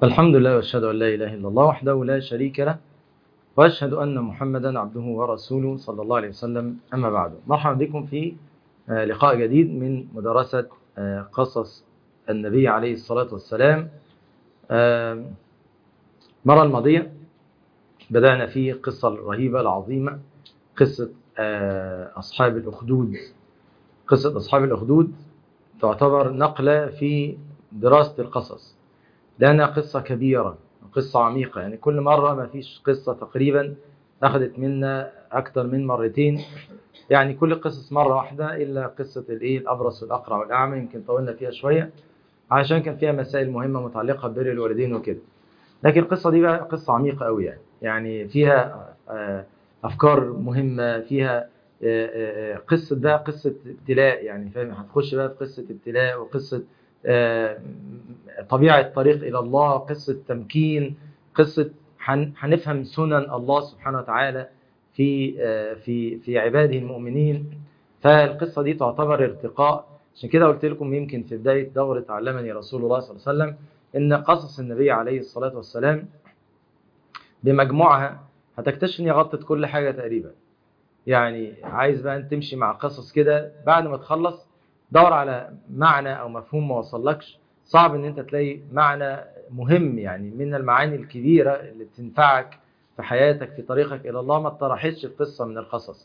الحمد لله واشهد ان لا اله الا الله وحده لا شريك له واشهد ان محمدا عبده ورسوله صلى الله عليه وسلم. اما بعد، مرحبا بكم في لقاء جديد من مدرسة قصص النبي عليه الصلاة والسلام. المرة الماضية بدأنا في قصة الرهيبة العظيمة، قصة أصحاب الأخدود. قصة أصحاب الأخدود تعتبر نقلة في دراسة القصص، لأنها قصة كبيرة، قصة عميقة. يعني كل مرة ما فيش قصة تقريبا أخذت منا أكثر من مرتين، يعني كل قصص مرة واحدة إلا قصة الأبرص والأقرع والأعمى، يمكن طولنا فيها شوية عشان كان فيها مسائل مهمة متعلقة ببر الوالدين وكده. لكن القصة دي بقى قصة عميقة قوي، يعني فيها أفكار مهمة، فيها قصة بقى قصة ابتلاء، يعني فاهم، هتخش بقى في قصة ابتلاء وقصة طبيعة الطريق إلى الله، قصة تمكين، قصة هنفهم سنن الله سبحانه وتعالى في عباده المؤمنين. فالقصة دي تعتبر ارتقاء. عشان كده قلت لكم يمكن في بداية دورة علمني رسول الله صلى الله عليه وسلم إن قصص النبي عليه الصلاة والسلام بمجموعها هتكتشف إن هي غطت كل حاجة تقريبا. يعني عايز بقى أن تمشي مع قصص كده، بعد ما تخلص دور على معنى أو مفهوم ما وصلكش. صعب ان انت تلاقي معنى مهم، يعني من المعاني الكبيرة اللي تنفعك في حياتك في طريقك إلى الله ما اتطرحتش في قصة من القصص.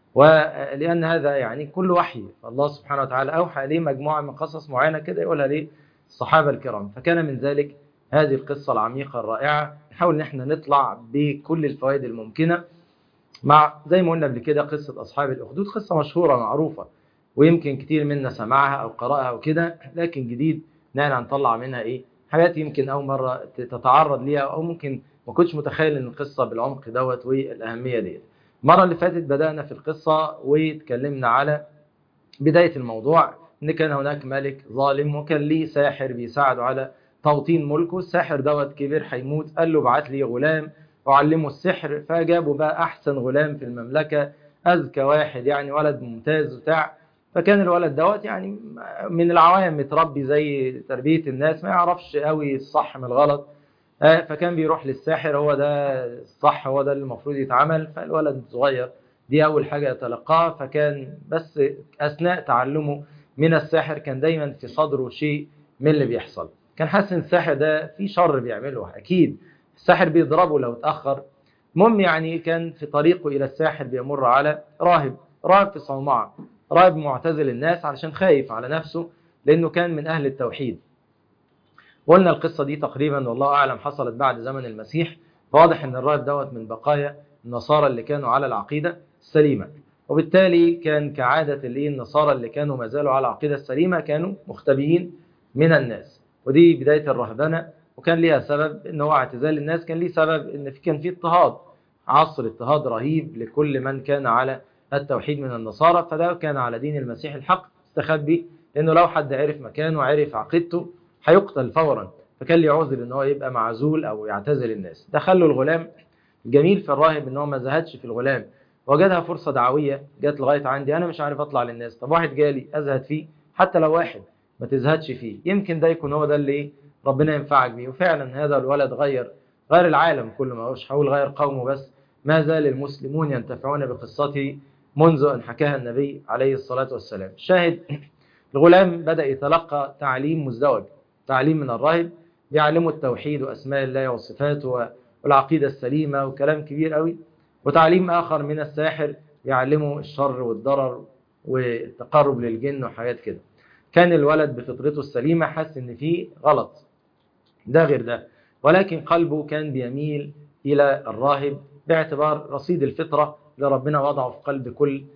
ولأن هذا يعني كل وحي الله سبحانه وتعالى أوحى ليه مجموعة من قصص معينة كده يقولها ليه الصحابة الكرام. فكان من ذلك هذه القصة العميقة الرائعة، نحاول ان احنا نطلع بكل الفوائد الممكنة. مع زي ما قلنا قبل كده قصة أصحاب الأخدود قصة مشهورة معروفة، ويمكن كتير منا سمعها أو قرأها وكده، لكن جديد نحن هنطلع منها حاجات يمكن أول مرة تتعرض ليها، أو ممكن ما كنتش متخيل إن القصة بالعمق دوت والأهمية دي. المرة اللي فاتت بدأنا في القصة واتكلمنا على بداية الموضوع، إن كان هناك ملك ظالم وكان ليه ساحر بيساعده على توطين ملكه. الساحر دوت كبير هيموت، قال له بعت لي غلام وعلمه السحر. فجابوا بقى أحسن غلام في المملكة، أذكى واحد، يعني ولد ممتاز وبتاع. فكان الولد دوت يعني من العوام متربي زي تربية الناس، ما يعرفش قوي الصح من الغلط. فكان بيروح للساحر، هو ده الصح، هو ده اللي المفروض يتعمل. فالولد صغير دي أول حاجة يتلقاها. فكان بس أثناء تعلمه من الساحر كان دايما في صدره شيء من اللي بيحصل. كان حاسس ان الساحر ده في شر بيعمله، أكيد الساحر بيضربه لو اتأخر. المهم يعني كان في طريقه إلى الساحر بيمر على راهب في صومعة، راهب معتزل الناس علشان خايف على نفسه لأنه كان من أهل التوحيد. قلنا القصة دي تقريبا والله أعلم حصلت بعد زمن المسيح، فواضح أن الراهب دوت من بقايا النصارى اللي كانوا على العقيدة السليمة، وبالتالي كان كعادة النصارى اللي كانوا ما زالوا على العقيدة السليمة كانوا مختبئين من الناس. ودي بداية الرهبنة، وكان ليها سبب ان هو اعتزال الناس، كان ليه سبب ان كان في اضطهاد، عصر اضطهاد رهيب لكل من كان على التوحيد من النصارى. فده كان على دين المسيح الحق استخبي، لانه لو حد عرف مكانه وعرف عقيدته هيقتل فورا. فكان ليه عذر ان هو يبقى معزول او يعتزل الناس. دخلوا الغلام. الجميل في الراهب ان هو ما زهدش في الغلام، وجدها فرصة دعوية جت لغاية عندي، انا مش عارف اطلع للناس، طب واحد جالي ازهد فيه، حتى لو واحد ما تزهدش فيه، يمكن ده يكون هو ده اللي ربنا ينفعك بيه. وفعلا هذا الولد غير العالم كله، ما هوش حاول غير قومه بس، ما زال المسلمون ينتفعون بقصته منذ ان حكاها النبي عليه الصلاة والسلام. شاهد الغلام بدأ يتلقى تعليم مزدوج، تعليم من الراهب بيعلمه التوحيد وأسماء الله وصفاته والعقيدة السليمة وكلام كبير قوي، وتعليم آخر من الساحر يعلمه الشر والضرر والتقرب للجن وحاجات كده. كان الولد بفطرته السليمة حس إن فيه غلط، ده غير ده، ولكن قلبه كان بيميل إلى الراهب باعتبار رصيد الفطرة اللي ربنا وضعه في قلب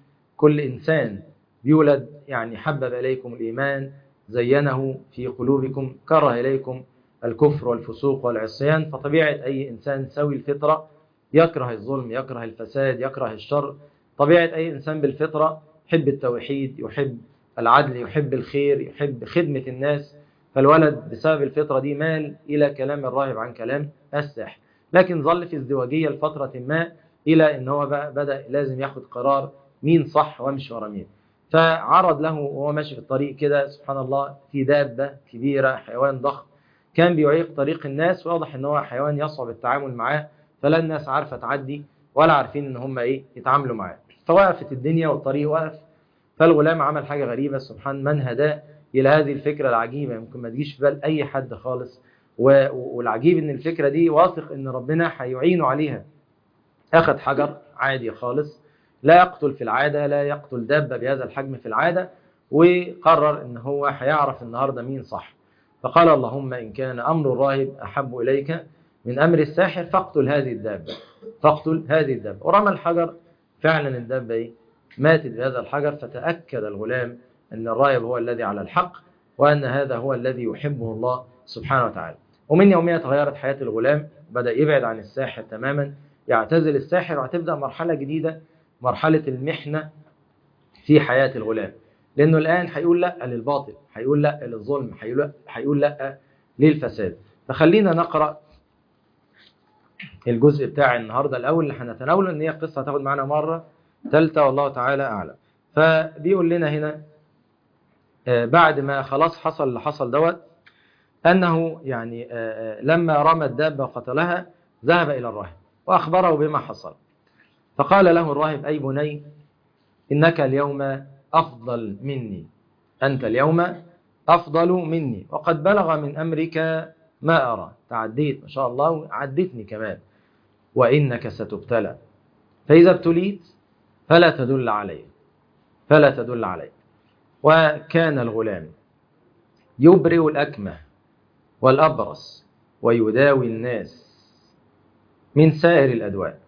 كل إنسان بيولد. يعني حبب إليكم الإيمان زينه في قلوبكم كره إليكم الكفر والفسوق والعصيان. فطبيعة أي إنسان سوي الفطرة يكره الظلم، يكره الفساد، يكره الشر. طبيعة أي إنسان بالفطرة يحب التوحيد، يحب العدل، يحب الخير، يحب خدمة الناس. فالولد بسبب الفطرة دي مال إلى كلام الراهب عن كلام الساحر، لكن ظل في ازدواجية لفترة ما، إلى أن هو بدأ لازم ياخد قرار مين صح وامشي ورا مين. فعرض له وهو ماشي في الطريق كده سبحان الله في دابة كبيرة، حيوان ضخم كان بيعيق طريق الناس، وواضح ان هو حيوان يصعب التعامل معاه، فلا الناس عارفة تعدي ولا عارفين ان هم يتعاملوا معاه. فوقفت الدنيا والطريق وقف. فالغلام عمل حاجة غريبة، سبحان من هداه إلى هذه الفكرة العجيبة، يمكن ما تجيش في بال أي حد خالص. والعجيب إن الفكرة دي واثق إن ربنا هيعينه عليها. أخذ حجر عادي خالص، لا يقتل في العادة، لا يقتل دابة بهذا الحجم في العادة، وقرر إن هو هيعرف النهاردة مين صح. فقال اللهم إن كان أمر الراهب أحب إليك من أمر الساحر فاقتل هذه الدابة، فاقتل هذه الدابة. ورمى الحجر، فعلا الدابة ماتت بهذا الحجر. فتأكد الغلام أن الراهب هو الذي على الحق، وأن هذا هو الذي يحبه الله سبحانه وتعالى. ومن يومها تغيرت حياة الغلام، بدأ يبعد عن الساحر تماما، يعتزل الساحر، وهتبدأ مرحلة جديدة، مرحلة المحنة في حياة الغلام. لأنه الآن هيقول لا للباطل، هيقول لا للظلم، هيقول لا للفساد. فخلينا نقرأ الجزء بتاع النهاردة الأول اللي هنتناوله، إن هي قصة هتاخد معنا مرة ثالثة والله تعالى أعلم. فبيقول لنا هنا بعد ما خلاص حصل اللي حصل دوت، أنه يعني لما رمى الدابة وقتلها ذهب إلى الراهب وأخبره بما حصل. فقال له الراهب أي بني إنك اليوم أفضل مني، أنت اليوم أفضل مني، وقد بلغ من أمرك ما أرى، تعديت ما شاء الله، عدتني كمان، وإنك ستبتلى، فإذا ابتليت فلا تدل علي، فلا تدل علي. وكان الغلام يبرئ الأكمه والأبرص ويداوي الناس من سائر الأدواء.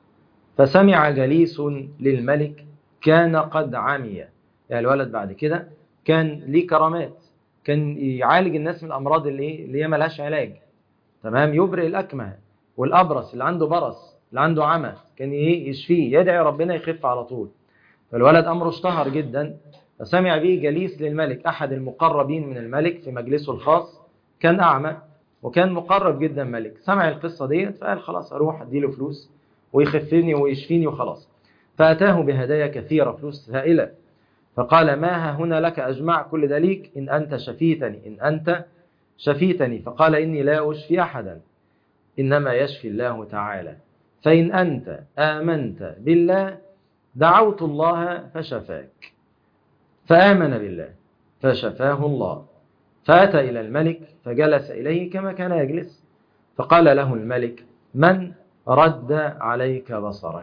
فسمع جليس للملك كان قد عمي، يعني الولد بعد كده كان ليه كرامات، كان يعالج الناس من الأمراض اللي هي ملهاش علاج، تمام، يبرئ الأكمه والأبرص، اللي عنده برص، اللي عنده عمى، كان يشفيه، يدعي ربنا يخف على طول. فالولد أمره اشتهر جدا. فسمع به جليس للملك، أحد المقربين من الملك في مجلسه الخاص، كان أعمى وكان مقرب جدا ملك، سمع القصة ديت فقال خلاص أروح أديله فلوس ويخفني ويشفيني وخلاص. فأتاه بهدايا كثيرة، فلوس هائلة. فقال ما ها هنا لك أجمع كل ده ليك إن أنت شفيتني، إن أنت شفيتني. فقال إني لا أشفي أحدا، إنما يشفي الله تعالى، فإن أنت آمنت بالله دعوت الله فشفاك. فآمن بالله فشفاه الله. فأتى إلى الملك فجلس إليه كما كان يجلس. فقال له الملك من رد عليك بصرك؟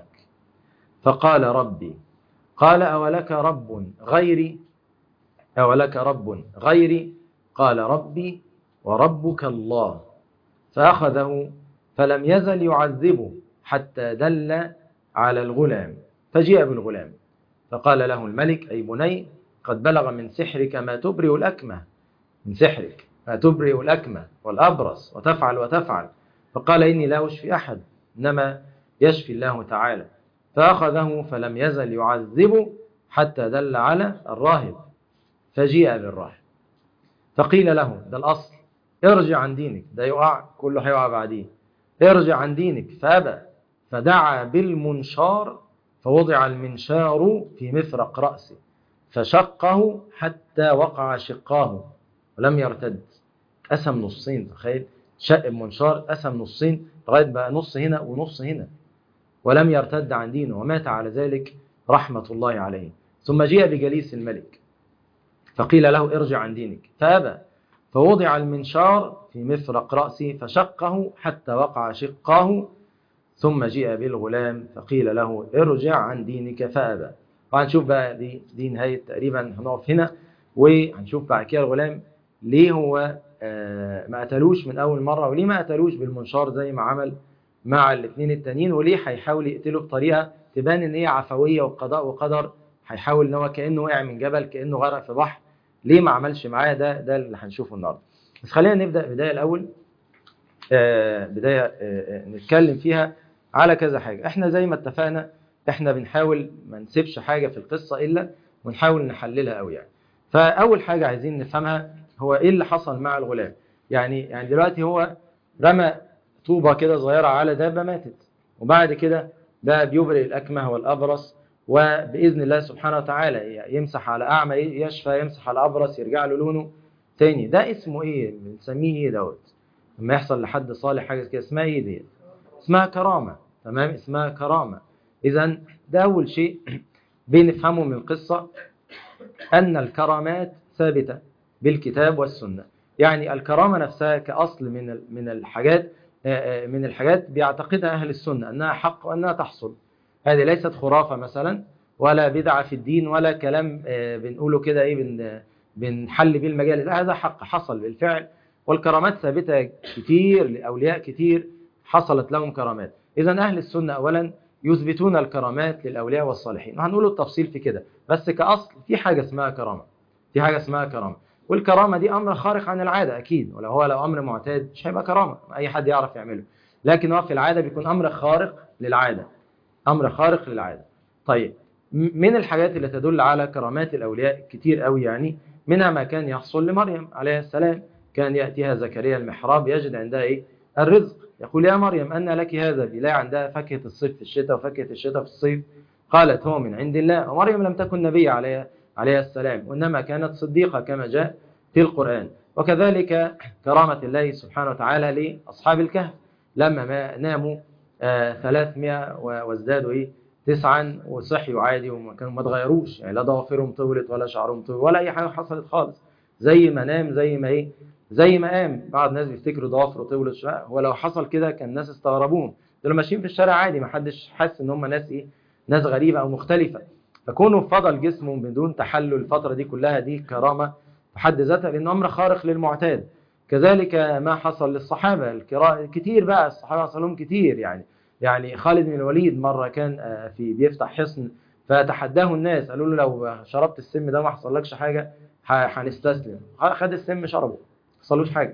فقال ربي. قال أولك رب غيري؟ أولك رب غيري؟ قال ربي وربك الله. فأخذه فلم يزل يعذبه حتى دل على الغلام، فجيء بالغلام. فقال له الملك أي بني قد بلغ من سحرك ما تبرئ الأكمه، من سحرك ما تبرئ الأكمه والأبرص وتفعل وتفعل. فقال إني لا أشفي أحد، إنما يشفي الله تعالى. فأخذه فلم يزل يعذبه حتى دل على الراهب، فجيء بالراهب. فقيل له، ده الأصل، ارجع عن دينك، ده يقع كله هيقع بعديه، ارجع عن دينك. فأبى. فدعا بالمنشار، فوضع المنشار في مفرق رأسه فشقه حتى وقع شقاه ولم يرتد. قسم نصين، تخيل، شق المنشار قسم نصين لغاية بقى نص هنا ونص هنا، ولم يرتد عن دينه، ومات على ذلك رحمة الله عليه. ثم جاء بجليس الملك فقيل له ارجع عن دينك، فأبى. فوضع المنشار في مفرق رأسه فشقه حتى وقع شقاه. ثم جاء بالغلام فقيل له ارجع عن دينك، فأبى. وهنشوف بقى دي نهاية تقريبا، هنقف هنا وهنشوف بعد كده الغلام ليه هو ما قتلوش من أول مرة، وليه ما قتلوش بالمنشار زي ما عمل مع الاثنين التانيين، وليه هيحاول يقتله بطريقة تبان ان هي عفوية وقضاء وقدر، هيحاول ان هو كأنه وقع من جبل، كأنه غرق في بحر، ليه ما عملش معاه؟ ده اللي هنشوفه النهارده. بس خلينا نبدأ بداية الأول، بداية نتكلم فيها على كذا حاجة. احنا زي ما اتفقنا احنا بنحاول ما نسيبش حاجة في القصة إلا ونحاول نحللها قوي يعني. فأول حاجة عايزين نفهمها هو ايه اللي حصل مع الغلام. يعني دلوقتي هو رمى طوبة كده صغيرة على دابة ماتت، وبعد كده بقى بيبرئ الأكمه والأبرص، وبإذن الله سبحانه وتعالى يمسح على أعمى يشفى، يمسح على أبرص يرجع له لونه تاني. ده اسمه ايه؟ بنسميه ايه دوت؟ لما يحصل لحد صالح حاجة كده اسمها ايه دي؟ اسمها كرامة. تمام، اسمها كرامة. إذا ده أول شيء بنفهمه من القصة، أن الكرامات ثابتة بالكتاب والسنة. يعني الكرامة نفسها كأصل من الحاجات بيعتقدها أهل السنة أنها حق وأنها تحصل. هذه ليست خرافة مثلا ولا بدعة في الدين ولا كلام بنقوله كده بنحل بيه المجال. لا، هذا حق حصل بالفعل، والكرامات ثابتة كتير لأولياء كتير حصلت لهم كرامات. إذا أهل السنة أولا يثبتون الكرامات للأولياء والصالحين، وهنقول التفصيل في كده، بس كأصل في حاجة اسمها كرامة، في حاجة اسمها كرامة. والكرامة دي أمر خارق عن العادة أكيد، لو أمر معتاد مش هيبقى كرامة، أي حد يعرف يعمله، لكن هو في العادة بيكون أمر خارق للعادة، أمر خارق للعادة. طيب، من الحاجات اللي تدل على كرامات الأولياء كتير قوي، يعني منها ما كان يحصل لمريم عليه السلام. كان يأتيها زكريا المحراب يجد عندها الرزق، يقول يا مريم أن لك هذا، بيلاقي عندها فاكهة الصيف في الشتاء وفاكهة الشتاء في الصيف. قالت هو من عند الله. ومريم لم تكن نبي عليه السلام، وإنما كانت صديقة كما جاء في القرآن. وكذلك كرامة الله سبحانه وتعالى لأصحاب الكهف لما ما ناموا 300 وازدادوا 9 وصحيوا عادي وما ما اتغيروش، يعني لا ضوافرهم طولت ولا شعرهم طول ولا أي حاجة حصلت خالص، زي ما نام زي ما قام. بعض الناس بيفتكروا ضوافره طولت شوية، ولو حصل كده كان الناس استغربوهم، دول ماشيين في الشارع عادي، ما حدش حس ان هم ناس غريبة او مختلفة. فكونوا فضل جسمهم بدون تحلل الفترة دي كلها، دي كرامة في حد ذاتها، لأنه أمر خارق للمعتاد. كذلك ما حصل للصحابة كتير بقى، الصحابة حصل لهم كتير، يعني خالد بن الوليد مرة كان بيفتح حصن، فتحداه الناس، قالوا له لو شربت السم ده ما حصلكش حاجة هنستسلم. خد السم شربه ما حصلوش حاجة،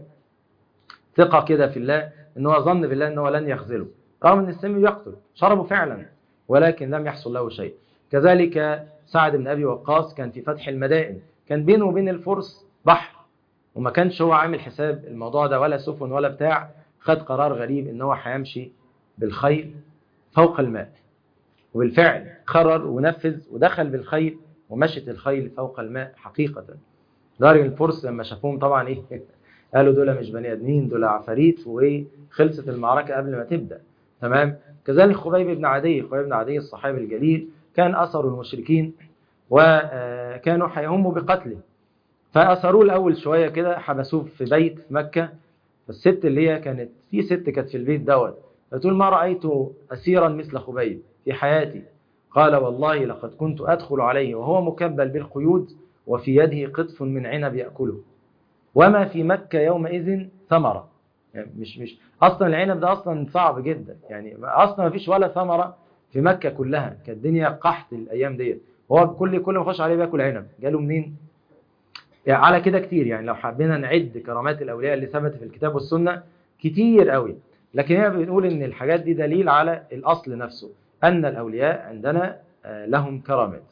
ثقة كده في الله، ان هو ظن بالله ان هو لن يخذله، رغم ان السم بيقتل، شربه فعلا ولكن لم يحصل له شيء. كذلك سعد بن أبي وقاص كان في فتح المدائن، كان بينه وبين الفرس بحر، وما كانش هو عامل حساب الموضوع ده ولا سفن ولا بتاع، خد قرار غريب ان هو هيمشي بالخيل فوق الماء، وبالفعل قرر ونفذ ودخل بالخيل ومشت الخيل فوق الماء حقيقة. دار الفرس لما شافوهم طبعا قالوا دول مش بني ادمين، دول عفاريت، خلصت المعركة قبل ما تبدأ. تمام. كذلك خبيب بن عدي الصحابي الجليل، كان أسروا المشركين وكانوا هيهموا بقتله، فأسروه الأول شوية كده، حبسوه في بيت في مكة. فالست اللي هي كانت في البيت دوت فتقول ما رأيت أسيرا مثل خبيب في حياتي. قال والله لقد كنت أدخل عليه وهو مكبل بالقيود وفي يده قطف من عنب يأكله، وما في مكة يومئذ ثمرة. يعني مش أصلا العنب ده أصلا صعب جدا، يعني أصلا ما فيش ولا ثمرة في مكة كلها، كانت الدنيا قحط الأيام ديت، هو كل ما يخش عليه بياكل عنب. جاله منين؟ يعني على كده كتير، يعني لو حبينا نعد كرامات الأولياء اللي ثبت في الكتاب والسنة كتير قوي، لكن هنا بنقول إن الحاجات دي دليل على الأصل نفسه، أن الأولياء عندنا لهم كرامات.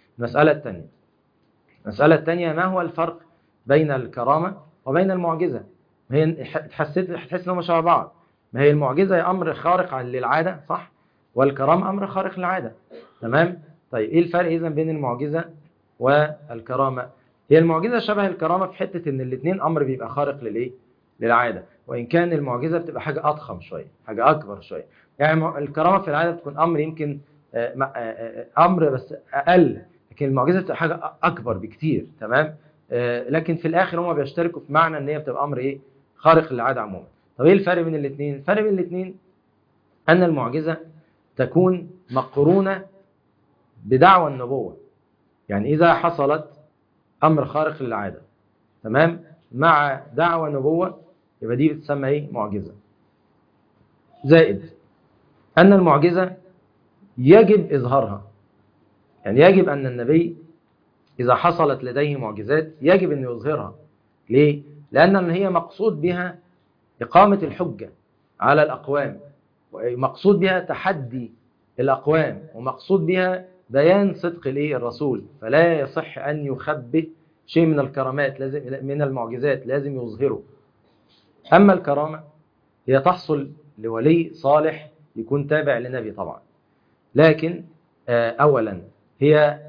المسألة الثانية ما هو الفرق بين الكرامة وبين المعجزة؟ ما هي هتحس إنهم شبه بعض. ما هي المعجزة أمر خارق للعادة، صح؟ والكرامة أمر خارق للعادة. تمام؟ طيب إيه الفرق إذن بين المعجزة والكرامة؟ هي المعجزة شبه الكرامة في حتة إن الاثنين أمر بيبقى خارق للعادة، وإن كان المعجزة بتبقى حاجة أضخم شوية، حاجة أكبر شوية. يعني الكرامة في العادة بتكون أمر يمكن أمر بس أقل، لكن المعجزة بتبقى حاجة أكبر بكتير. تمام. لكن في الآخر هم بيشتركوا في معنى إن هي بتبقى أمر خارق للعادة عموما. طب إيه الفرق بين الاثنين؟ الفرق بين الاثنين أن المعجزة تكون مقرونة بدعوى النبوة، يعني إذا حصلت أمر خارق للعادة تمام مع دعوى نبوة، يبقى دي بتسمى معجزة. زائد أن المعجزة يجب إظهارها، يعني يجب أن النبي إذا حصلت لديه معجزات يجب أن يظهرها. ليه؟ لأن هي مقصود بها إقامة الحجة على الأقوام، ومقصود بها تحدي الأقوام، ومقصود بها بيان صدق الرسول، فلا يصح أن يخبئ شيء من الكرامات، لازم من المعجزات لازم يظهره. أما الكرامة هي تحصل لولي صالح يكون تابع لنبي طبعا، لكن أولا هي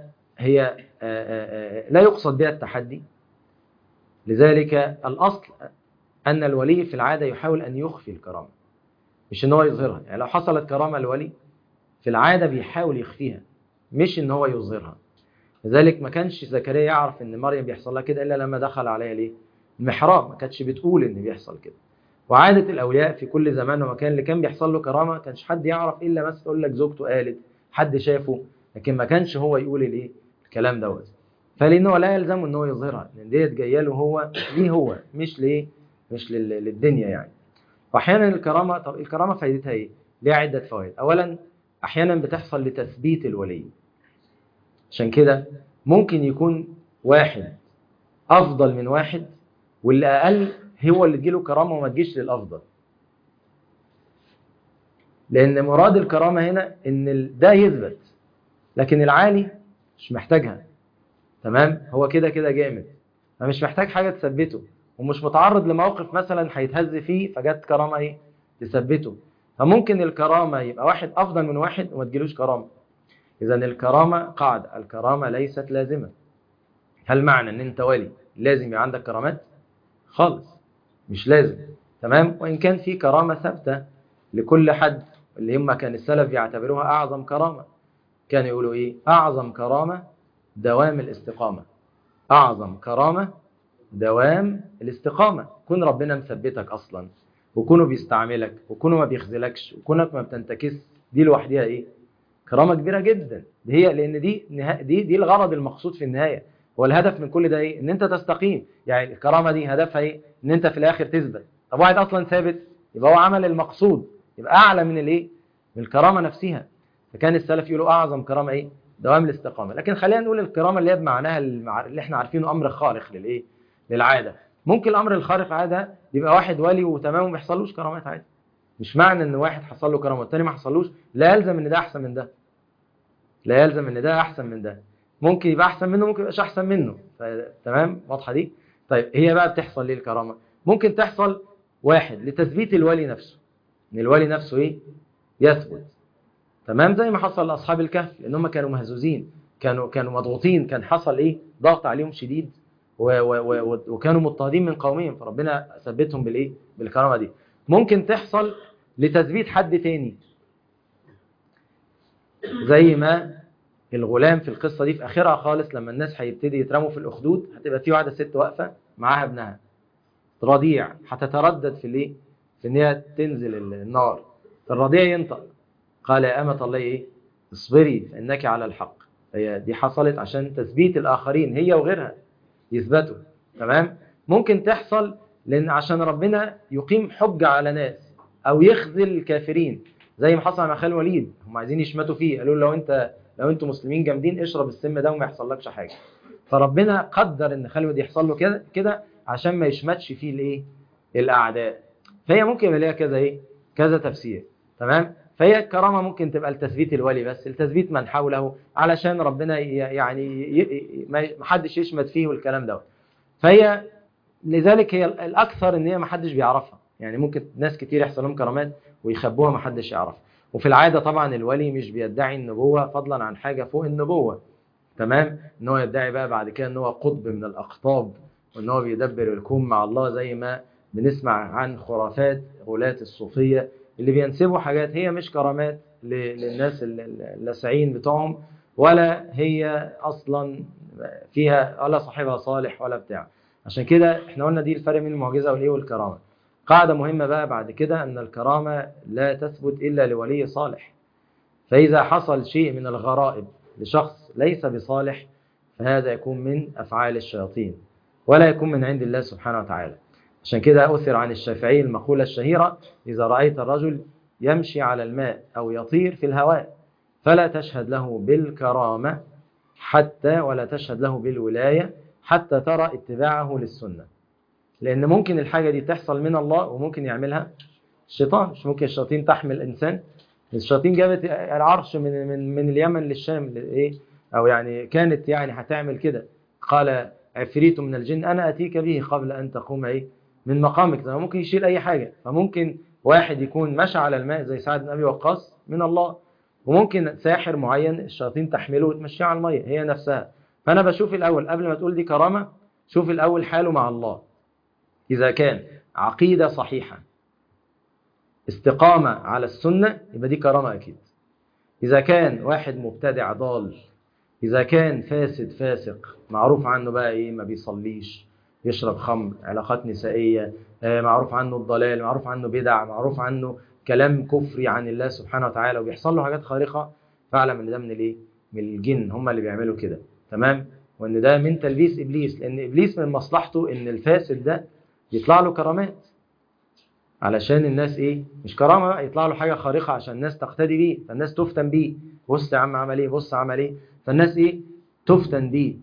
لا يقصد بها التحدي، لذلك الأصل أن الولي في العادة يحاول أن يخفي الكرامة، مش إن هو يظهرها. يعني لو حصلت كرامة الولي في العادة بيحاول يخفيها، مش إن هو يظهرها. لذلك ما كانش زكريا يعرف إن مريم بيحصل لها كده إلا لما دخل عليها ليه؟ المحراب. ما كانتش بتقول إن بيحصل كده. وعادة الأولياء في كل زمان ومكان اللي كان بيحصل له كرامة ما كانش حد يعرف إلا بس تقول لك زوجته قالت، حد شافه، لكن ما كانش هو يقول الإيه؟ الكلام دوت. فلأنه لا يلزم إن هو يظهرها، لأن ديت جاية له هو ليه هو، مش ليه؟ مش للدنيا يعني. وأحيانا الكرامة، طب الكرامة فايدتها إيه؟ ليها عدة فوائد. أولا أحيانا بتحصل لتثبيت الولي. عشان كده ممكن يكون واحد أفضل من واحد، واللي أقل هو اللي تجيله كرامة وما تجيش للأفضل. لأن مراد الكرامة هنا إن ده يثبت، لكن العالي مش محتاجها. تمام؟ هو كده كده جامد، فمش محتاج حاجة تثبته، ومش متعرض لموقف مثلا هيتهز فيه فجت كرامة إيه؟ تثبته. فممكن الكرامة يبقى واحد أفضل من واحد وما تجيلوش كرامة. إذا الكرامة قاعدة، الكرامة ليست لازمة. هل معنى إن أنت ولي لازم يبقى عندك كرامات؟ خالص، مش لازم. تمام؟ وإن كان في كرامة ثابتة لكل حد، اللي هم كان السلف يعتبروها أعظم كرامة. كانوا يقولوا إيه؟ أعظم كرامة دوام الاستقامة. أعظم كرامة دوام الاستقامة. كون ربنا مثبتك أصلا، وكونه بيستعملك، وكونه ما بيخذلكش، وكونك ما بتنتكس، دي لوحدها إيه؟ كرامة كبيرة جدا. هي لأن دي الغرض المقصود في النهاية. هو الهدف من كل ده إيه؟ إن أنت تستقيم. يعني الكرامة دي هدفها إيه؟ إن أنت في الآخر تثبت. طب واحد أصلا ثابت، يبقى هو عمل المقصود، يبقى أعلى من الإيه؟ من الكرامة نفسها. فكان السلف يقولوا أعظم كرامة إيه؟ دوام الاستقامة. لكن خلينا نقول الكرامة اللي هي بمعناها اللي إحنا عارفينه، أمر خارق للإيه؟ للعادة. ممكن الأمر الخارق عادة يبقى واحد ولي وتمام وما يحصلوش كرامات عادي. مش معنى إن واحد حصل له كرامة والتاني ما حصلوش لا يلزم إن ده أحسن من ده. لا يلزم ان ده احسن من ده. ممكن يبقى احسن منه، ممكن يبقاش احسن منه. تمام؟ واضحه دي؟ طيب هي بقى بتحصل ليه الكرامه؟ ممكن تحصل واحد لتثبيت الولي نفسه، ان الولي نفسه ايه؟ يثبت. تمام؟ زي ما حصل لاصحاب الكهف، لان هم كانوا مهزوزين، كانوا مضغوطين، كان حصل ايه؟ ضغط عليهم شديد، وكانوا مضطهدين من قومهم، فربنا ثبتهم بالايه؟ بالكرامه دي. ممكن تحصل لتثبيت حد تاني، زي ما الغلام في القصة دي في آخرها خالص، لما الناس هيبتدي يترموا في الأخدود، هتبقى في واحدة ست واقفة معاها ابنها رضيع، هتتردد في الايه؟ في ان هي تنزل النار. الرضيع ينطق، قال يا أمة الله ايه؟ اصبري فإنك على الحق. هي دي حصلت عشان تثبيت الآخرين، هي وغيرها يثبتوا. تمام؟ ممكن تحصل لأن عشان ربنا يقيم حجة على ناس، أو يخذل الكافرين، زي ما حصل مع خالد الوليد. هم عايزين يشمتوا فيه، قالوا له لو انتوا مسلمين جامدين اشرب السم ده وما يحصلكش حاجه. فربنا قدر ان خالد يحصل له كده عشان ما يشمتش فيه الايه؟ الاعداء. فهي ممكن يبقى ليها كذا ايه؟ كذا تفسير. تمام؟ فهي الكرامه ممكن تبقى لتثبيت الولي بس، لتثبيت من حوله، علشان ربنا يعني ما حدش يشمت فيه والكلام ده. فهي لذلك هي الاكثر ان هي ما حدش بيعرفها. يعني ممكن ناس كتير يحصل لهم كرامات ويخبوها ما حدش يعرفها. وفي العادة طبعا الولي مش بيدعي النبوة فضلا عن حاجة فوق النبوة. تمام؟ ان هو يدعي بقى بعد كده ان هو قطب من الأقطاب، وان هو بيدبر الكون مع الله، زي ما بنسمع عن خرافات غلاة الصوفية اللي بينسبوا حاجات هي مش كرامات للناس اللاسعين بتوعهم، ولا هي أصلا فيها ولا صاحبها صالح ولا بتاع. عشان كده احنا قلنا دي الفرق بين المعجزة والايه والكرامة. قاعدة مهمة بقى بعد كده، أن الكرامة لا تثبت إلا لولي صالح. فإذا حصل شيء من الغرائب لشخص ليس بصالح، فهذا يكون من أفعال الشياطين، ولا يكون من عند الله سبحانه وتعالى. عشان كده أثر عن الشافعي المقولة الشهيرة: إذا رأيت الرجل يمشي على الماء أو يطير في الهواء فلا تشهد له بالكرامة ولا تشهد له بالولاية حتى ترى اتباعه للسنة. لأن ممكن الحاجة دي تحصل من الله، وممكن يعملها الشيطان. مش ممكن الشياطين تحمل إنسان؟ الشياطين جابت العرش من اليمن للشام إيه؟ أو يعني كانت يعني هتعمل كده. قال عفريت من الجن أنا أتيك به قبل أن تقوم إيه من مقامك. ممكن يشيل أي حاجة. فممكن واحد يكون مشى على الماء زي سعد بن أبي وقاص من الله، وممكن ساحر معين الشياطين تحمله وتمشيه على المية هي نفسها. فأنا بشوف الأول قبل ما تقول دي كرامة، شوف الأول حاله مع الله. إذا كان عقيدة صحيحة، استقامة على السنة، يبقى دي كرامة أكيد. إذا كان واحد مبتدع ضال، إذا كان فاسد فاسق معروف عنه بقى إيه، ما بيصليش، يشرب خمر، علاقات نسائية، معروف عنه الضلال، معروف عنه بدع، معروف عنه كلام كفري عن الله سبحانه وتعالى، وبيحصل له حاجات خارقة، فاعلم ان ده من الايه؟ من الجن، هم اللي بيعملوا كده، تمام؟ وان ده من تلبيس ابليس، لان ابليس من مصلحته ان الفاسد ده يطلع له كرامات، علشان الناس ايه؟ مش كرامه بقى، يطلع له حاجه خارقه عشان الناس تقتدي بيه، فالناس تفتن بيه، بص يا عم عمل ايه، بص عمل ايه، فالناس ايه؟ تفتن بيه،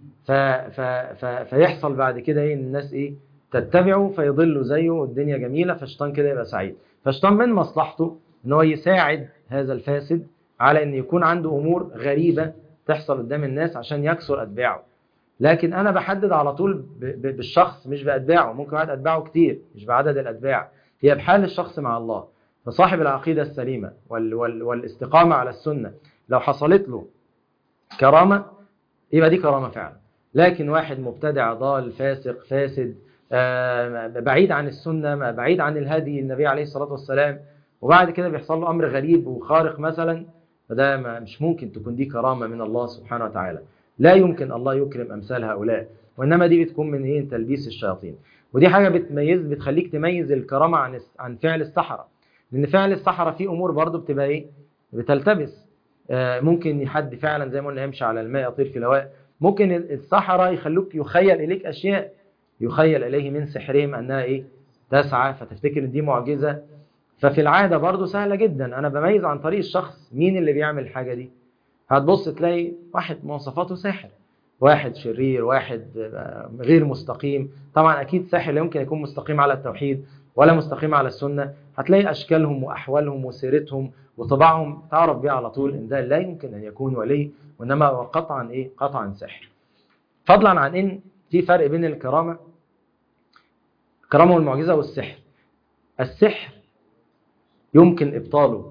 فيحصل بعد كده ايه؟ الناس ايه؟ تتبعه فيضلوا زيه، والدنيا جميله، فالشيطان كده يبقى سعيد. فالشيطان من مصلحته ان هو يساعد هذا الفاسد على ان يكون عنده امور غريبه تحصل قدام الناس عشان يكسر اتباعه. لكن انا بحدد على طول بالشخص مش باتباعه، ممكن واحد اتباعه كتير، مش بعدد الاتباع، هي بحال الشخص مع الله. فصاحب العقيده السليمه والاستقامه على السنه لو حصلت له كرامه، يبقى دي كرامه فعلا. لكن واحد مبتدع ضال فاسق فاسد، بعيد عن السنه، بعيد عن الهدي النبي عليه الصلاه والسلام، وبعد كده بيحصل له امر غريب وخارق مثلا، فده مش ممكن تكون دي كرامه من الله سبحانه وتعالى. لا يمكن الله يكرم امثال هؤلاء، وانما دي بتكون من ايه؟ تلبيس الشياطين. ودي حاجه بتخليك تميز الكرامه عن فعل السحره، لان فعل السحره فيه امور برضو بتبقى ايه؟ بتلتبس. ممكن حد فعلا زي ما قلنا يمشي على الماء يطير في الهواء، ممكن السحره يخلوك يخيل اليك اشياء، يخيل اليه من سحرهم انها ايه؟ تسعى، فتفتكر ان دي معجزه. ففي العاده برضو سهله جدا، انا بميز عن طريق الشخص مين اللي بيعمل الحاجه دي. هتبص تلاقي واحد مواصفاته ساحر، واحد شرير، واحد غير مستقيم. طبعا اكيد ساحر لا يمكن يكون مستقيم على التوحيد ولا مستقيم على السنه، هتلاقي اشكالهم واحوالهم وسيرتهم وطباعهم تعرف بيها على طول ان ده لا يمكن ان يكون ولي، وانما هو قطعا ايه؟ قطعا ساحر. فضلا عن ان في فرق بين الكرامه والمعجزه والسحر. السحر يمكن ابطاله،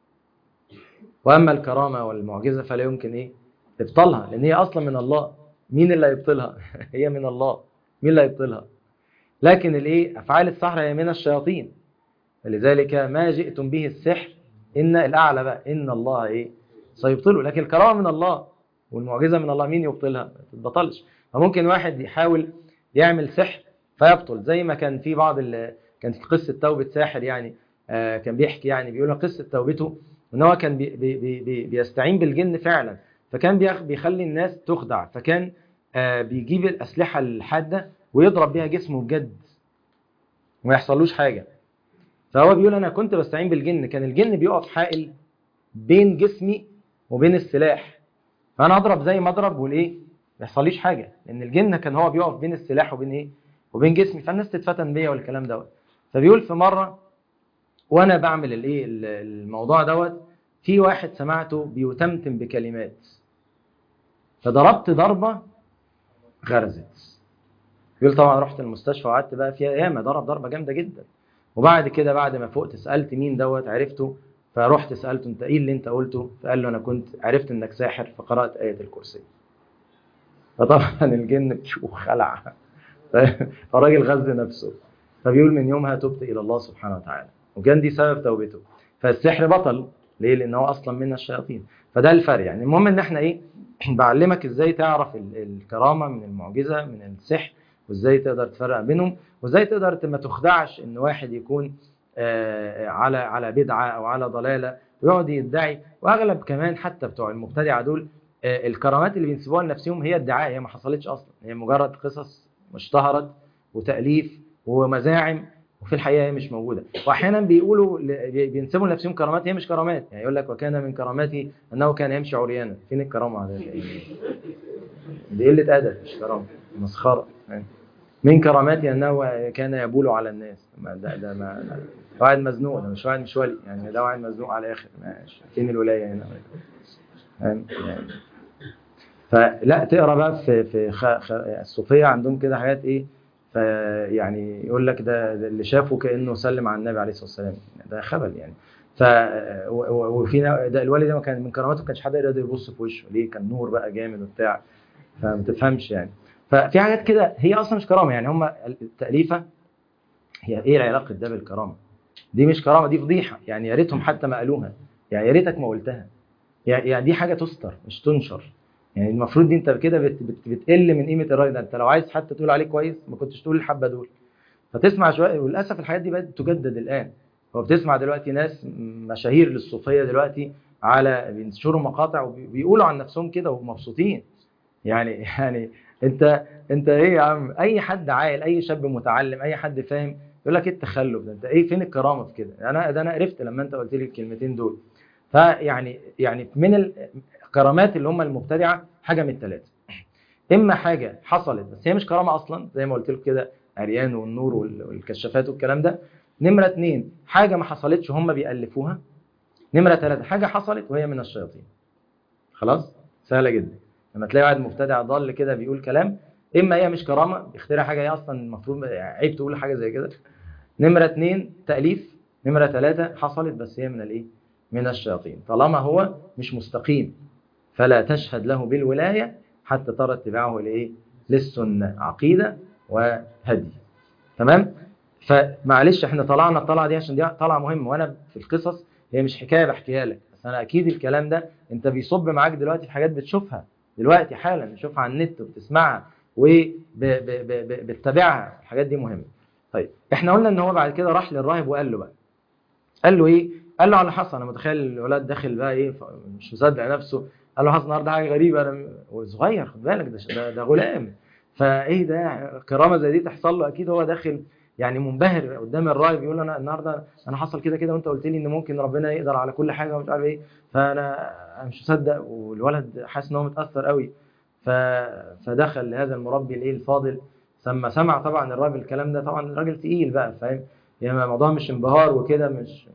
واما الكرامه والمعجزه فلا يمكن ايه؟ ابطالها، لان هي اصلا من الله. مين اللي هيبطلها؟ هي من الله، مين اللي هيبطلها؟ لكن الايه؟ افعال السحر هي من الشياطين، لذلك ما جئتم به السحر ان الاعلى بقى ان الله ايه؟ سيبطله. لكن الكرامه من الله والمعجزه من الله، مين يبطلها؟ ما تتبطلش. فممكن واحد يحاول يعمل سحر فيبطل، زي ما كان في كانت قصه توبه ساحر يعني، كان بيحكي يعني، بيقول قصه توبته ان هو كان بيستعين بالجن فعلا، فكان بيخلي الناس تخدع، فكان بيجيب الاسلحه الحاده ويضرب بيها جسمه بجد وما يحصلوش حاجه. فهو بيقول انا كنت بستعين بالجن، كان الجن بيقف حائل بين جسمي وبين السلاح، فانا اضرب زي ما اضرب والايه؟ ما يحصليش حاجه، لان الجن كان هو بيقف بين السلاح وبين ايه؟ وبين جسمي، فالناس تتفتن بيا والكلام دوت. فبيقول في مره وانا بعمل الايه؟ الموضوع دوت، في واحد سمعته بيتمتم بكلمات، فضربت ضربه غرزت. يقول طبعا رحت المستشفى وقعدت بقى فيها ياما، ضربه جامده جدا. وبعد كده بعد ما فقت سالت مين دوت، عرفته، فرحت سالته انت ايه اللي انت قلته؟ فقال له انا كنت عرفت انك ساحر فقرات ايه الكرسي. فطبعا الجن بتشوف خلع. فالراجل غز نفسه، فبيقول من يومها تبت الى الله سبحانه وتعالى، وكان دي سبب توبته. فالسحر بطل ليه؟ لانه هو اصلا من الشياطين. فده الفرق يعني. المهم ان احنا ايه؟ بعلمك ازاي تعرف الكرامه من المعجزه من السحر، وازاي تقدر تفرق بينهم، وازاي تقدر ما تخدعش ان واحد يكون على بدعه او على ضلاله ويقعد يدعي. واغلب كمان حتى بتوع المبتدعه دول الكرامات اللي بينسبوها لنفسهم هي ادعاء، هي ما حصلتش اصلا، هي مجرد قصص اشتهرت وتاليف ومزاعم، وفي الحقيقه هي مش موجوده. واحيانا بيقولوا بينسبوا لنفسهم كرامات هي مش كرامات، يعني يقول لك وكان من كرامته انه كان يمشي عريانا. فين الكرامه ده؟ دي قله ادب مش كرامه، مسخره. من كراماتي انه كان يبول على الناس. ده ما واحد مزنوق، ده مش واحد مش ولي يعني، ده واحد مزنوق على الاخر. فين الولايه هنا؟ يعني فلا تقرا بقى في الصوفيه عندهم كده حاجات ايه، فيعني يقول لك ده اللي شافه كانه سلم على النبي عليه الصلاه والسلام، ده خبل يعني. وفي ده الولي ده كان من كراماته ما كانش حد يقدر يبص في وشه، ليه؟ كان نور بقى جامد وبتاع، فما تفهمش يعني. ففي حاجات كده هي اصلا مش كرامه يعني، هم التاليفه هي ايه علاقه ده بالكرامه؟ دي مش كرامه، دي فضيحه. يعني يا ريتهم حتى ما قالوها، يعني يا ريتك ما قلتها. يعني دي حاجه تستر مش تنشر. يعني المفروض دي انت كده بتقل من قيمه الراجل ده. انت لو عايز حتى تقول عليه كويس ما كنتش تقول الحبه دول. فتسمع شويه، وللاسف الحاجات دي بقت تجدد الان. هو بتسمع دلوقتي ناس مشاهير للصوفيه دلوقتي على بينشروا مقاطع وبيقولوا عن نفسهم كده ومبسوطين. يعني انت ايه يا عم؟ اي حد عاقل، اي شاب متعلم، اي حد فاهم يقول لك ايه التخلف ده؟ انت ايه؟ فين الكرامه في كده؟ انا عرفت لما انت قلت لي الكلمتين دول. فيعني من الكرامات اللي هم المبتدعه حاجه من الثلاثه. اما حاجه حصلت بس هي مش كرامه اصلا زي ما قلت لك كده، عريان والنور والكشافات والكلام ده. نمره اتنين حاجه ما حصلتش هم بيألفوها. نمره ثلاثه حاجه حصلت وهي من الشياطين. خلاص، سهله جدا. لما تلاقي واحد مبتدع ضال كده بيقول كلام، اما هي مش كرامه بيخترع حاجه هي اصلا المفروض عيب تقول حاجه زي كده. نمره اتنين تأليف. نمره ثلاثه حصلت بس هي من الايه؟ من الشياطين. طالما هو مش مستقيم فلا تشهد له بالولايه حتى ترى اتباعه لايه؟ للسنه، عقيده وهدي. تمام. فمعلش احنا طلعنا الطلعه دي عشان دي طلعه مهمه، وانا في القصص هي مش حكايه بحكيها لك بس، انا اكيد الكلام ده انت بيصب معاك دلوقتي في حاجات بتشوفها دلوقتي حالا، بتشوفها على النت وبتسمعها وبتتابعها. الحاجات دي مهمه. طيب احنا قلنا ان هو بعد كده راح للراهب وقال له بقى، قال له ايه؟ قال له على اللي حصل. انا متخيل الولاد داخل بقى ايه، مش مصدق نفسه. قال له حصل النهارده حاجه غريبه، انا وصغير خد بالك، ده غلام. فايه ده؟ كرامه زي دي تحصل له؟ اكيد هو داخل يعني منبهر قدام الراهب، بيقول له انا النهارده انا حصل كده كده، وانت قلت لي ان ممكن ربنا يقدر على كل حاجه ومش عارف ايه. فانا مش مصدق. والولد حاسس ان هو متاثر قوي. فدخل لهذا المربي الايه الفاضل. سمع طبعا الراجل الكلام ده، طبعا الراجل تقيل بقى فاهم. يعني الموضوع مش انبهار وكده، مش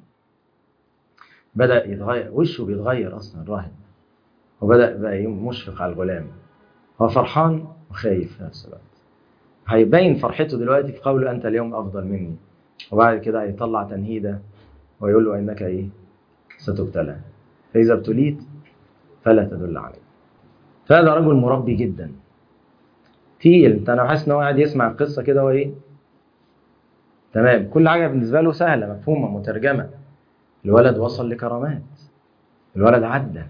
بدأ يتغير وشه، بيتغير أصلا الراهب. وبدأ بقى مشفق على الغلام. هو فرحان وخايف في نفس الوقت. هيبين فرحته دلوقتي في قوله أنت اليوم أفضل مني. وبعد كده هيطلع تنهيدة ويقول له إنك إيه؟ ستبتلى، فإذا ابتليت فلا تدل عليه. فهذا رجل مربي جدا تقيل. انت انا حاسس ان هو قاعد يسمع القصه كده وايه تمام، كل حاجه بالنسبه له سهله مفهومه مترجمه. الولد وصل لكرامات، الولد عدى،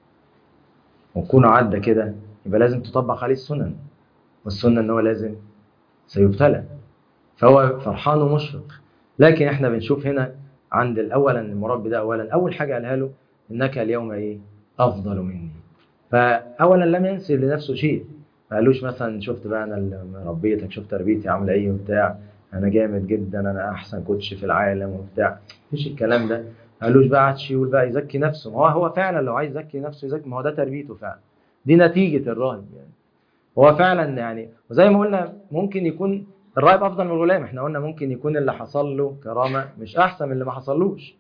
وكونه عدى كده يبقى لازم تطبق عليه السنن، والسنة ان هو لازم سيبتلى. فهو فرحان ومشفق. لكن احنا بنشوف هنا عند اولا المربي ده، اول حاجة قالها له انك اليوم ايه؟ افضل مني. فاولا لم ينسب لنفسه شيء. ما قالوش مثلا شفت بقى انا اللي ربيتك، شفت تربيتي عامله ايه وبتاع، انا جامد جدا، انا احسن كوتش في العالم وبتاع. مفيش الكلام ده. ما قالوش بقى عادش يقول بقى يزكي نفسه. هو فعلا لو عايز يزكي نفسه يزكي، ما هو ده تربيته فعلا، دي نتيجة الراهب يعني. هو فعلا يعني، وزي ما قلنا ممكن يكون الراهب افضل من الغلام. احنا قلنا ممكن يكون اللي حصل له كرامة مش احسن من اللي ما حصلوش،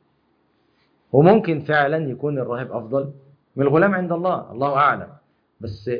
وممكن فعلا يكون الراهب افضل من الغلام عند الله، الله اعلم. بس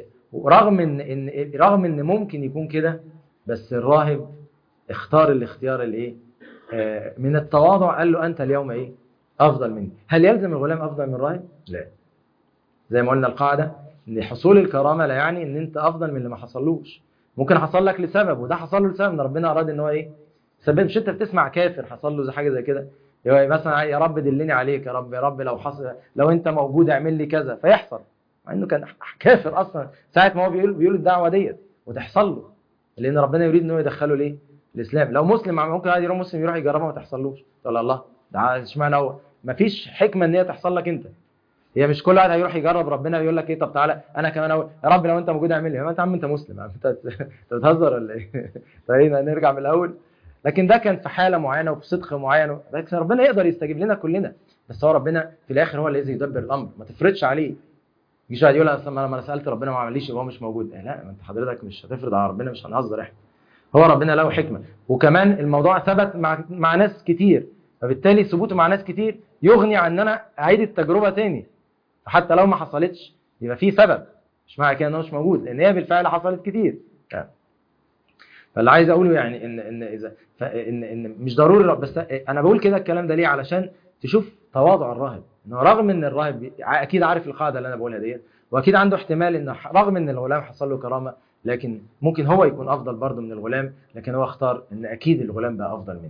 رغم ان ممكن يكون كده، بس الراهب اختار الاختيار الايه؟ من التواضع. قال له انت اليوم ايه؟ افضل مني. هل يلزم الغلام افضل من الراهب؟ لا. زي ما قلنا القاعده ان حصول الكرامه لا يعني ان انت افضل من اللي ما حصلوش. ممكن حصل لك لسبب، وده حصل له لسبب ان ربنا اراد ان هو ايه؟ سبب. مش انت بتسمع كافر حصل له زي حاجه زي كده، مثلا يا رب دلني عليك، يا رب يا رب لو حصل، لو انت موجود اعمل لي كذا، فيحصل. مع انه كان كافر اصلا ساعه ما هو بيقول الدعوه ديت وتحصل له، لان ربنا يريد ان هو يدخله ليه؟ الاسلام. لو مسلم ممكن عادي يروح مسلم يروح يجربها ما تحصلوش، تقول الله ده اشمعنى هو؟ مفيش حكمه ان هي تحصل لك انت. هي مش كل واحد هيروح يجرب ربنا يقول لك ايه طب تعالى انا كمان يا رب لو انت موجود اعمل لي. ما انت عم انت مسلم، انت بتهزر ولا ايه؟ طيب نرجع من الاول. لكن ده كان في حاله معينه وفي صدق معين، لكن ربنا يقدر يستجيب لنا كلنا. بس هو ربنا في الاخر هو الذي يدبر الامر، ما تفرضش عليه. يجي واحد يقول اصل انا سالت ربنا ما عمليش يبقى هو مش موجود. لا، ما انت حضرتك مش هتفرض على ربنا، مش هنهزر احنا. هو ربنا له حكمه. وكمان الموضوع ثبت مع ناس كتير، فبالتالي ثبوته مع ناس كتير يغني عن ان انا اعيد التجربه تاني. حتى لو ما حصلتش يبقى في سبب، مش معنى كده انه مش موجود، لان هي بالفعل حصلت كتير يعني. فاللي عايز اقوله يعني ان اذا ان مش ضروري، بس انا بقول كده الكلام ده ليه؟ علشان تشوف تواضع الراهب، انه رغم ان الراهب اكيد عارف القاعده اللي انا بقولها ديت، واكيد عنده احتمال ان رغم ان الغلام حصل له كرامه، لكن ممكن هو يكون افضل برضه من الغلام، لكن هو اختار ان اكيد الغلام بقى افضل مني.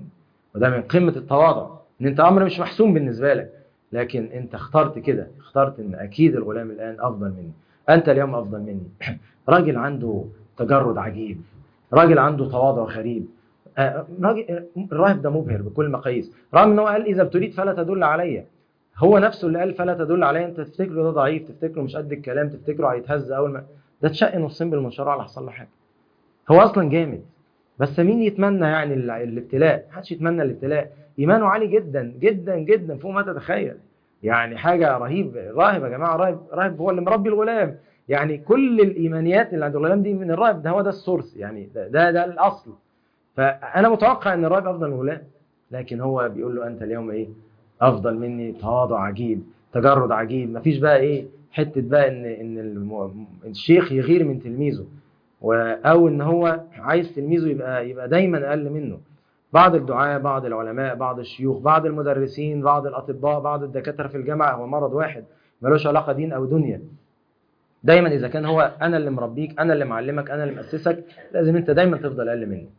وده من قمة التواضع، ان انت امر مش محسوم بالنسبة لك، لكن انت اخترت كده، اخترت ان اكيد الغلام الان افضل مني، انت اليوم افضل مني. راجل عنده تجرد عجيب، راجل عنده تواضع غريب. راجل الراهب ده مبهر بكل مقاييس، رغم ان هو قال اذا ابتليت فلا تدل عليا. هو نفسه اللي قال فلا تدل عليا، انت تفتكره ده ضعيف، تفتكره مش قد الكلام، تفتكره هيتهز اول ما ده اتشق نصين بالمنشار على حصل له حاجه. هو اصلا جامد، بس مين يتمنى يعني الابتلاء؟ محدش يتمنى الابتلاء. ايمانه عالي جدا جدا جدا فوق ما تتخيل، يعني حاجه رهيب. راهب يا جماعه، راهب هو اللي مربي الغلام، يعني كل الايمانيات اللي عند الغلام دي من الراهب ده، هو ده السورس يعني، ده الاصل. فانا متوقع ان الراهب افضل من الغلام، لكن هو بيقول له انت اليوم ايه افضل مني. تواضع عجيب، تجرد عجيب. مفيش بقى ايه حته بقى ان الشيخ يغير من تلميذه، او ان هو عايز تلميذه يبقى دايما اقل منه. بعض الدعاة، بعض العلماء، بعض الشيوخ، بعض المدرسين، بعض الاطباء، بعض الدكاتره في الجامعه، هو مرض واحد ملوش علاقه دين او دنيا. دايما اذا كان هو انا اللي مربيك، انا اللي معلمك، انا اللي مؤسسك، لازم انت دايما تفضل اقل مني،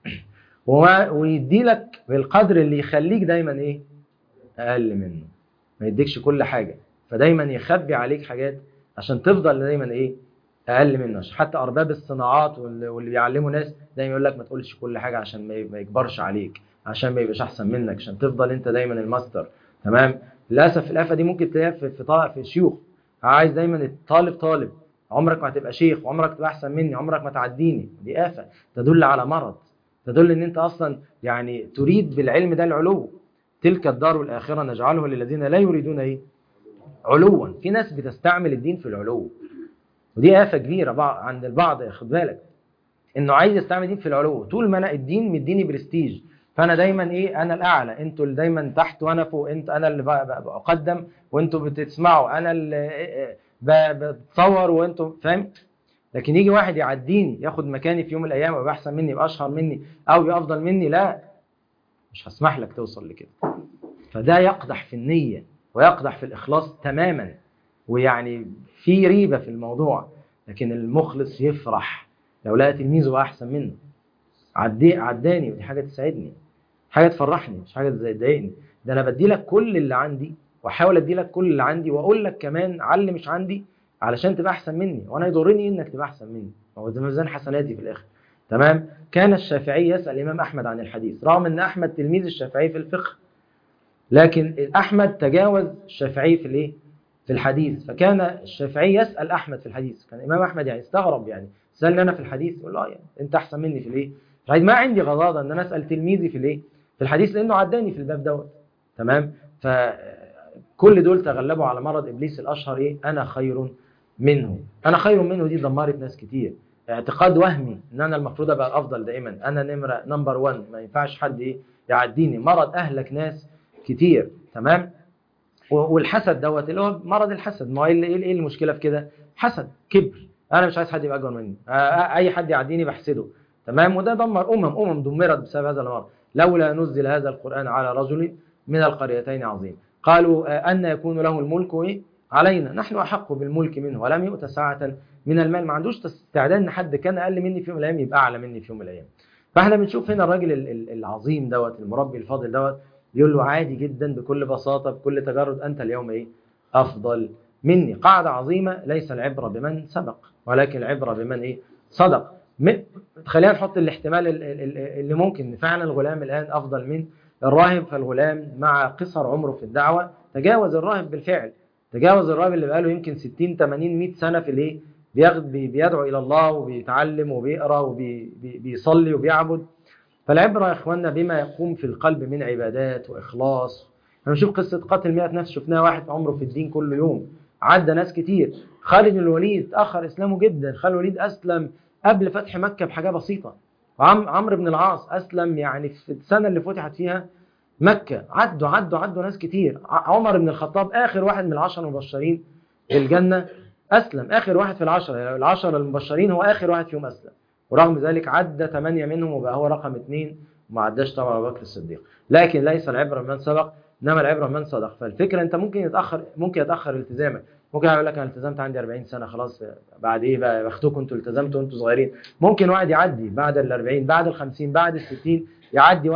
ويدي لك بالقدر اللي يخليك دايما ايه اقل منه. ما يديكش كل حاجه، فدايما يخبي عليك حاجات عشان تفضل دايما ايه اقل منه. حتى ارباب الصناعات واللي بيعلموا ناس دايما يقول لك ما تقولش كل حاجه عشان ما يكبرش عليك، عشان ما يبقاش احسن منك، عشان تفضل انت دايما الماستر. تمام. للاسف الافه دي ممكن تلاقيها في الشيوخ، عايز دايما الطالب طالب، عمرك ما هتبقى شيخ، عمرك تبقى احسن مني، عمرك ما تعديني. دي آفة تدل على مرض، تدل ان انت اصلا يعني تريد بالعلم ده العلو. تلك الدار الآخرة نجعله للذين لا يريدون ايه علوا. في ناس بتستعمل الدين في العلو، ودي آفة كبيرة عند البعض. خد بالك انه عايز يستعمل الدين في العلو، طول ما انا الدين مديني برستيج، فانا دايما ايه انا الاعلى، انتوا اللي دايما تحت وانا فوق، انا اللي بقدم وانتوا بتسمعوا، انا اللي بتصور وانتوا فاهم. لكن يجي واحد يعديني، ياخد مكاني في يوم من الايام، ويبقى احسن مني، يبقى اشهر مني، او يبقى افضل مني، لا، مش هسمح لك توصل لكده. فده يقدح في النية ويقدح في الإخلاص تماما، ويعني في ريبة في الموضوع. لكن المخلص يفرح لو لقى تلميذه أحسن منه، عداني، ودي حاجة تسعدني، حاجة تفرحني، مش حاجة تضايقني. ده أنا بدي لك كل اللي عندي، وأحاول أدي لك كل اللي عندي، وأقول لك كمان على اللي مش عندي علشان تبقى أحسن مني، وأنا يضرني إنك تبقى أحسن مني. هو ده ميزان حسناتي في الآخر. تمام. كان الشافعي يسأل الإمام أحمد عن الحديث، رغم أن أحمد تلميذ الشافعي في الفقه، لكن أحمد تجاوز الشافعي في الايه في الحديث. فكان الشافعي يسأل أحمد في الحديث، كان الإمام أحمد يعني استغرب، يعني سألني أنا في الحديث؟ يقول له يعني أنت أحسن مني في الايه ما عندي غضاضة أن أنا أسأل تلميذي في الايه في الحديث، لأنه عداني في الباب دوت. تمام. فكل دول تغلبوا على مرض إبليس الأشهر، ايه أنا خير منه. أنا خير منه دي دمرت ناس كتير. اعتقاد وهمي ان انا المفروض ابقى الافضل دائما، انا نمبر 1، ما ينفعش حد ايه يعديني. مرض اهلك ناس كتير. تمام. والحسد دوت اللي هو مرض الحسد. ما هو ايه المشكله في كده؟ حسد، كبر، انا مش عايز حد يبقى اكبر مني، اي حد يعديني بحسده. تمام. وده دمر دمرت بسبب هذا المرض. لولا نزل هذا القرآن على رجل من القريتين عظيم قالوا أن يكون له الملك إيه علينا، نحن أحق بالملك منه ولم يؤت ساعة من المال. ما عندوش استعداد ان حد كان اقل مني في يوم من الايام يبقى اعلى مني في يوم من الايام. فاحنا بنشوف هنا الراجل العظيم دوت، المربي الفاضل دوت، بيقول له عادي جدا بكل بساطه بكل تجرد، انت اليوم ايه افضل مني. قاعده عظيمه، ليس العبره بمن سبق ولكن العبره بمن ايه صدق. خلينا نحط الاحتمال اللي ممكن فعلا الغلام الان افضل من الراهب. فالغلام مع قصر عمره في الدعوه تجاوز الراهب بالفعل، تجاوز الراهب اللي بقاله يمكن 60 80 100 سنه في الايه بيدعو إلى الله وبيتعلم وبيقرأ وبيصلي وبيعبد. فالعبرة يا إخواننا بما يقوم في القلب من عبادات وإخلاص. هنشوف قصة قتل 100 نفس، شفناها واحد عمره في الدين كل يوم، عدى ناس كتير. خالد بن الوليد تأخر إسلامه جدا، خالد الوليد أسلم قبل فتح مكة بحاجة بسيطة. عمرو بن العاص أسلم يعني في السنة اللي فتحت فيها مكة. عدوا ناس كتير. عمر بن الخطاب آخر واحد من العشر المبشرين بالجنة أسلم، آخر واحد في العشرة، يعني العشرة المبشرين هو آخر واحد فيهم أسلم، ورغم ذلك عدى 8 منهم وبقى هو رقم 2، وما عداش طبعا أبو بكر الصديق. لكن ليس العبرة بمن سبق إنما العبرة بمن صدق. فالفكرة أنت ممكن يتأخر التزامك. ممكن يقول لك أنا التزمت عندي 40 سنة خلاص، بعد إيه بقى بختكم أنتوا التزمتوا وأنتوا صغيرين. ممكن واحد يعدي بعد ال 40، بعد ال 50، بعد ال 60، يعدي واحد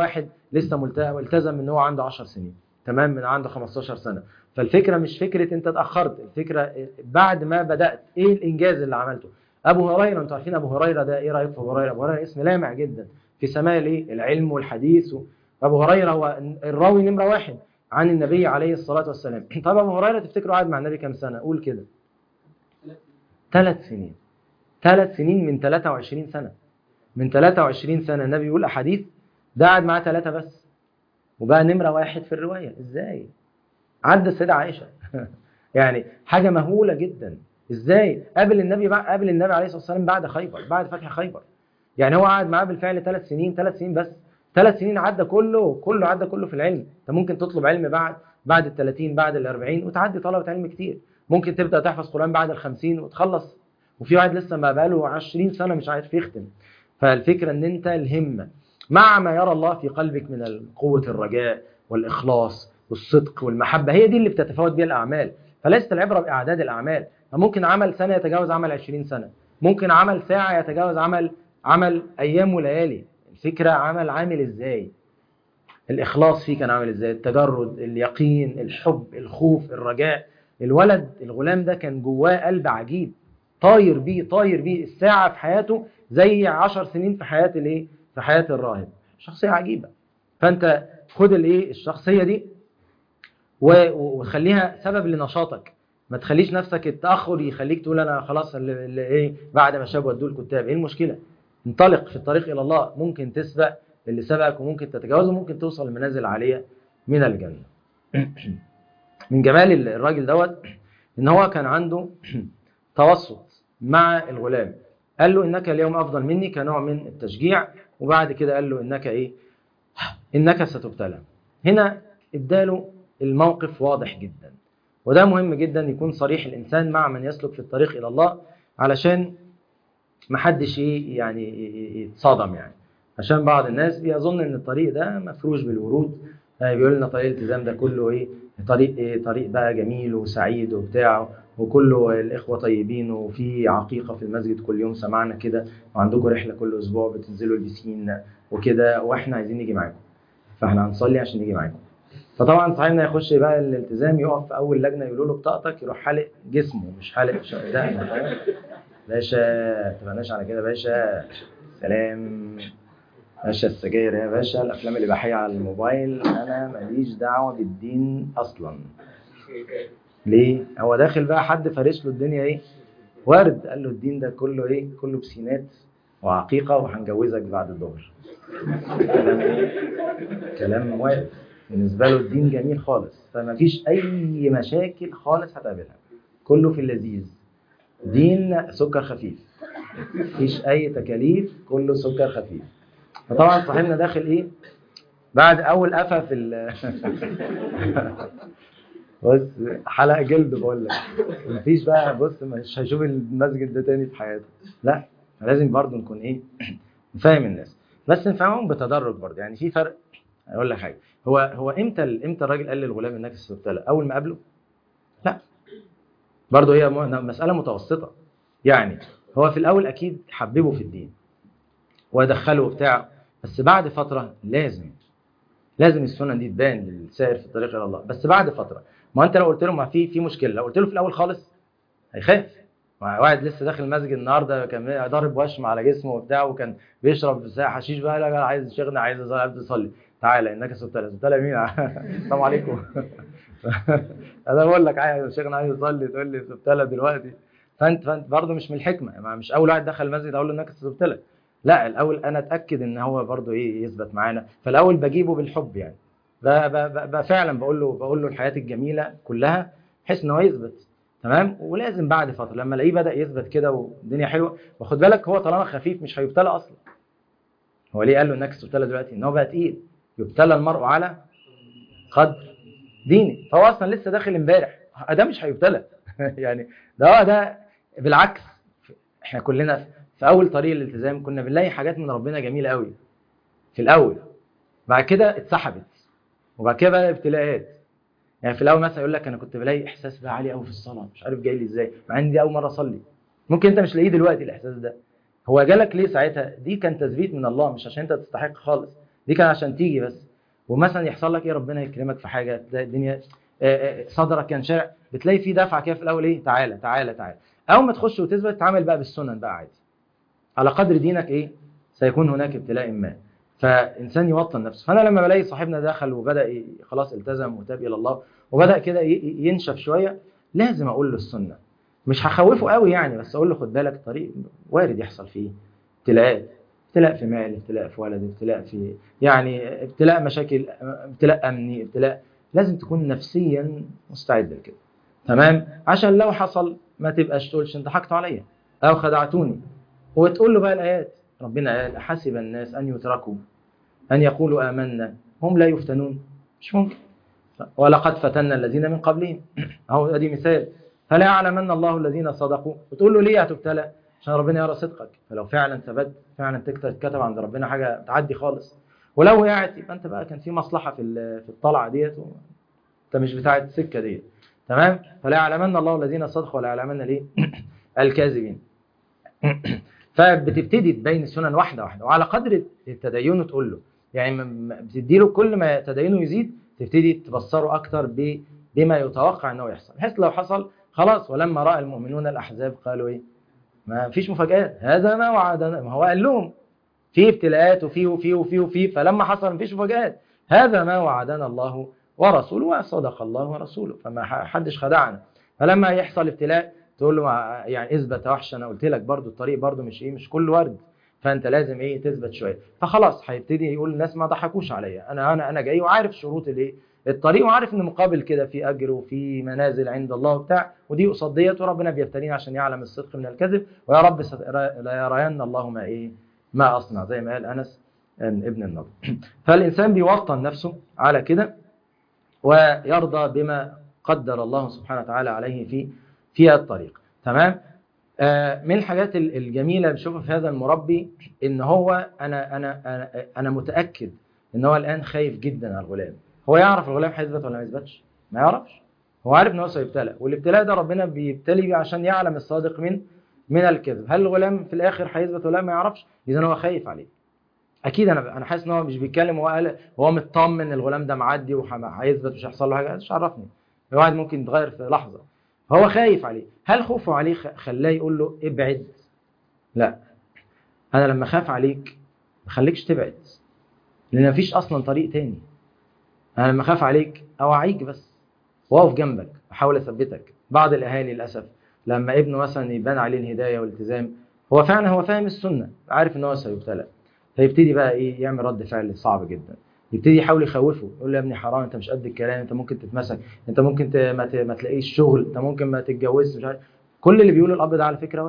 لسه ملتزم ان هو عنده 10 سنين، تمام، من عنده 15 سنه. فالفكره مش فكره انت اتاخرت، الفكره بعد ما بدات ايه الانجاز اللي عملته. ابو هريره، انتوا عارفين ابو هريره ده ايه رايك في ابو هريره؟ ابو هريره اسم لامع جدا في سماء الايه؟ العلم والحديث. ابو هريره هو الراوي نمره 1 عن النبي عليه الصلاه والسلام. طب ابو هريره تفتكروا قعد مع النبي كام سنه؟ قول كده. 3 سنين. 3 سنين من 23 سنه. من 23 سنه النبي يقول احاديث، ده قعد معاه 3 بس وبقى نمره 1 في الروايه. ازاي؟ عدى السيده عائشه يعني حاجه مهوله جدا. ازاي قابل النبي عليه الصلاه والسلام بعد خيبر، بعد فتح خيبر؟ يعني هو قعد معاه بالفعل 3 سنين، 3 سنين بس. 3 سنين عدى كله عدى كله في العلم. انت ممكن تطلب علم بعد ال 30 بعد ال 40 وتعدي طلبه علم كتير. ممكن تبدا تحفظ قران بعد ال 50 وتخلص، وفي واحد لسه ما بقاله 20 سنه مش عارف يختم. فالفكره ان انت الهمه مع ما يرى الله في قلبك من قوه الرجاء والاخلاص والصدق والمحبه، هي دي اللي بتتفاوت بيها الاعمال. فليست العبره باعداد الاعمال. فممكن عمل سنه يتجاوز عمل 20 سنه، ممكن عمل ساعه يتجاوز عمل ايام وليالي. الفكره عامل ازاي؟ الاخلاص فيه كان عامل ازاي؟ التجرد، اليقين، الحب، الخوف، الرجاء. الغلام ده كان جواه قلب عجيب، طاير بيه الساعه في حياته زي 10 سنين في حياه الايه؟ في حياه الراهب. شخصيه عجيبه. فانت خد الشخصيه دي وخليها سبب لنشاطك. ما تخليش نفسك التاخر يخليك تقول انا خلاص اللي بعد ما شاب ودوه الكتاب. ايه المشكله؟ انطلق في الطريق الى الله. ممكن تسبق اللي سبقك وممكن تتجاوز وممكن توصل لمنازل عاليه من الجنه. من جمال الراجل دوت ان هو كان عنده توسط مع الغلام. قال له انك اليوم افضل مني كنوع من التشجيع، وبعد كده قال له انك ستبتلى. هنا اداله الموقف واضح جدا. وده مهم جدا يكون صريح الانسان مع من يسلك في الطريق الى الله، علشان محدش يتصادم. يعني عشان بعض الناس بيظن ان الطريق ده مفروش بالورود. بيقول لنا طريق الالتزام ده كله طريق بقى جميل وسعيد وبتاع، وكله الاخوه طيبين، وفي عقيقه في المسجد كل يوم سمعنا كده، وعندكم رحله كل اسبوع بتنزلوا البسين وكده، واحنا عايزين نيجي معاكم، فاحنا هنصلي عشان نيجي معاكم. فطبعا صاحبنا يخش بقى الالتزام، يقف في اول لجنه يقولوا له بطاقتك، يروح حالق جسمه مش حالق دقنه. باشا ما تبقناش على كده باشا، سلام باشا، السجاير يا باشا، الافلام الاباحيه على الموبايل، انا ماليش دعوه بالدين اصلا. ليه؟ هو داخل بقى حد فارش له الدنيا ورد، قال له الدين ده كله كله بسينات وعقيقه وهنجوزك بعد الظهر. كلام واقف بالنسبه له، الدين جميل خالص، فما فيش اي مشاكل خالص هتقابلها، كله في اللذيذ. دين سكر خفيف، مفيش اي تكاليف، كله سكر خفيف. فطبعا صاحبنا داخل بعد اول قفا في بص حلق جلد، بقول لك مفيش بقى، بص مش هيشوف المسجد ده تاني في حياته. لا، لازم برضو نكون نفهم الناس، بس نفهمهم بتدرج برضو. يعني في فرق. اقول لك حاجه، هو امتى الراجل قال للغلام انك ستبتلى؟ اول ما قابله؟ لا، برضو هي مساله متوسطه. يعني هو في الاول اكيد حببه في الدين ودخله بتاع، بس بعد فتره لازم السنه دي تبان للسائر في الطريق الى الله. بس بعد فتره، ما انت لو قلت له ما في مشكله، لو قلت له في الاول خالص هيخاف. واحد لسه داخل المسجد النهارده كان ضارب وشم على جسمه وبتاع، وكان بيشرب حشيش بقى، لا عايز شيخنا، عايز اصلي، تعالى انك ستبتلى مين؟ السلام عليكم. انا بقول لك عايز شيخنا، عايز اصلي، تقول لي ستبتلى دلوقتي؟ فانت مش من الحكمه، مش اول واحد دخل المسجد اقول له انك ستبتلى. لا، الاول انا اتاكد ان هو برضو يثبت معانا. فالاول بجيبه بالحب، يعني فعلا بقول له الحياه الجميله كلها بحيث ان هو يثبت. تمام. ولازم بعد فتره لما الاقيه بدا يثبت كده والدنيا حلوه، واخد بالك هو طالما خفيف مش هيبتلى اصلا. هو ليه قال له انك ستبتلى دلوقتي؟ ان هو بقى تقيل. يبتلى المرء على قدر دينه. فهو اصلا لسه داخل امبارح، ده مش هيبتلى. يعني ده بالعكس. احنا كلنا في اول طريق الالتزام كنا بنلاقي حاجات من ربنا جميله قوي في الاول، بعد كده اتسحبت، وبعد كده بقى ابتلاءات. يعني في الاول مثلا يقول لك انا كنت بلاقي احساس بقى عالي قوي في الصلاه، مش عارف جاي لي ازاي، مع ان دي اول مره اصلي. ممكن انت مش لاقيه دلوقتي الاحساس ده، هو جالك ليه ساعتها؟ دي كان تثبيت من الله، مش عشان انت تستحق خالص، دي كان عشان تيجي بس. ومثلا يحصل لك ايه، ربنا يكرمك في حاجه، تلاقي الدنيا صدرك كان شارع، بتلاقي في دفعه كده في الاول ايه، تعالى تعالى تعالى. اول ما تخش وتثبت تتعامل بقى بالسنن بقى عادي، على قدر دينك ايه سيكون هناك ابتلاء ما. فانسان يوطن نفسه. فانا لما بلاقي صاحبنا دخل وبدا خلاص التزم وتاب الى الله وبدا كده ينشف شويه، لازم اقول له السنه، مش هخوفه قوي يعني، بس اقول له خد بالك الطريق وارد يحصل فيه ابتلاءات، ابتلاء في مال، ابتلاء في ولد، ابتلاء في يعني ابتلاء مشاكل، ابتلاء امني، ابتلاء لازم تكون نفسيا مستعد لكده. تمام، عشان لو حصل ما تبقاش تقولش انت حكت عليا او خدعتوني. وتقول له بقى الايات، ربنا قال حسب الناس ان يتركوا ان يقولوا امنا هم لا يفتنون، مش ممكن. ولقد فتنا الذين من قبلهم اهو ادي مثال. فلا يعلمن الله الذين صدقوا. وتقول له ليه هتبتلى؟ عشان ربنا يرى صدقك. فلو فعلا ثبت فعلا تكتب عند ربنا حاجه تعدي خالص. ولو وقعت يبقى انت بقى كان في مصلحه في الطلعه ديت، انت مش بتاع السكه ديت. تمام. فلا يعلمن الله الذين صدقوا ولا يعلمن ليه الكاذبين. فبتبتدي تبين السنن واحده واحده، وعلى قدر التدين تقول له، يعني بتدي له كل ما تدينه يزيد تبتدي تبصره اكتر بما يتوقع انه يحصل، بحيث لو حصل خلاص. ولما راى المؤمنون الاحزاب قالوا ايه؟ ما فيش مفاجآت، هذا ما وعدنا. ما هو قال لهم في ابتلاءات وفي وفي وفي وفي، فلما حصل ما فيش مفاجآت، هذا ما وعدنا الله ورسوله وصدق الله ورسوله، فما حدش خدعنا. فلما يحصل ابتلاء تقول له يعني اثبت يا وحش، انا قلت لك برضو الطريق برضو مش مش كل ورد، فانت لازم تثبت شويه. فخلاص هيبتدي يقول الناس ما ضحكوش عليا، انا جاي وعارف شروط الطريق، وعارف ان مقابل كده في اجر وفي منازل عند الله وبتاع، ودي قصاد ديت، وربنا بيبتلينا عشان يعلم الصدق من الكذب، ويا رب لا يرين الله ما اصنع، زي ما قال انس ابن النضر. فالانسان بيوطن نفسه على كده ويرضى بما قدر الله سبحانه وتعالى عليه في الطريق. تمام. من الحاجات الجميله اللي بشوفها في هذا المربي ان هو انا متاكد ان هو الان خايف جدا على الغلام. هو يعرف الغلام هيثبت ولا ما يثبتش؟ ما يعرفش. هو عارف ان هو سيبتلى، والابتلاء ده ربنا بيبتلي بيه عشان يعلم الصادق من الكذب. هل الغلام في الاخر هيثبت ولا ما يعرفش؟ اذا هو خايف عليه. اكيد انا حاسس ان هو مش بيتكلم، هو مطمن الغلام ده معدي وهيثبت مش هيحصل له حاجه. مش عرفني، الواحد ممكن يتغير في لحظه. هو خايف عليه. هل خوفه عليه خلاه يقول له ابعد؟ لا، انا لما خاف عليك ما خليكش تبعد، لان مفيش اصلا طريق تاني. انا لما خاف عليك اوعيك بس، واقف جنبك احاول اثبتك. بعض الاهالي للاسف لما ابنه مثلا يبان عليه الهدايه والالتزام، هو فعلا هو فاهم السنه، عارف ان هو سيبتلى، فيبتدي بقى يعمل رد فعل صعب جدا. يبتدي يحاول يخوفه، يقول له يا ابني حرام، انت مش قد الكلام، انت ممكن تتمسك، انت ممكن ما تلاقيش شغل، انت ممكن ما تتجوزش، مش عارف. كل اللي بيقوله الاب ده على فكره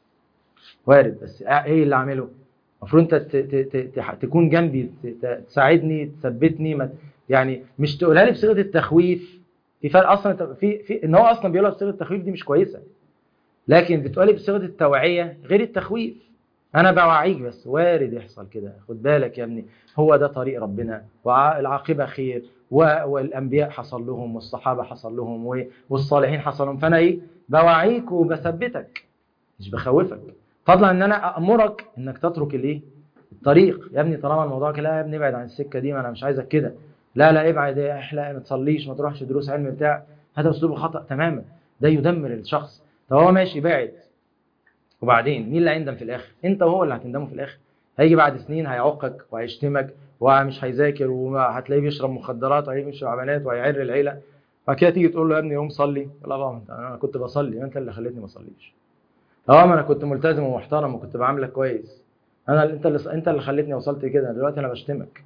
وارد، بس ايه اللي اعمله؟ المفروض انت تكون جنبي، تساعدني، تثبتني، يعني مش تقولها لي بصيغه التخويف. في فرق اصلا في ان هو اصلا بيقولها بصيغه التخويف، دي مش كويسه. لكن بتقولي بصيغه التوعيه غير التخويف. انا بوعيك بس وارد يحصل كده، خد بالك يا ابني، هو ده طريق ربنا والعاقبه خير، والانبياء حصل لهم، والصحابه حصل لهم، والصالحين حصل لهم. فانا بوعيك وبثبتك، مش بخوفك. فضلا ان انا امرك انك تترك الطريق. يا ابني طالما الموضوع كده، لا يا ابني ابعد عن السكه دي، ما انا مش عايزك كده، لا ابعد، احلق، ما تصليش، ما تروحش دروس علم بتاع. هذا اسلوب خطا تماما، ده يدمر الشخص. طب هو ماشي بعد، وبعدين مين اللي هيندم في الاخر؟ انت وهو اللي هتندموا في الاخر. هيجي بعد سنين هيعوقك وهيشتمك ومش هيذاكر، وهتلاقيه بيشرب مخدرات، وهيجي بيشرب بنات، وهيعر العيله. بعد كده تيجي تقول له يا ابني قوم صلي، لا بقى انا كنت بصلي، انت اللي خليتني ما اصليش. ما انا كنت ملتزم ومحترم وكنت بعاملك كويس، انت اللي خليتني وصلت كده، دلوقتي انا بشتمك.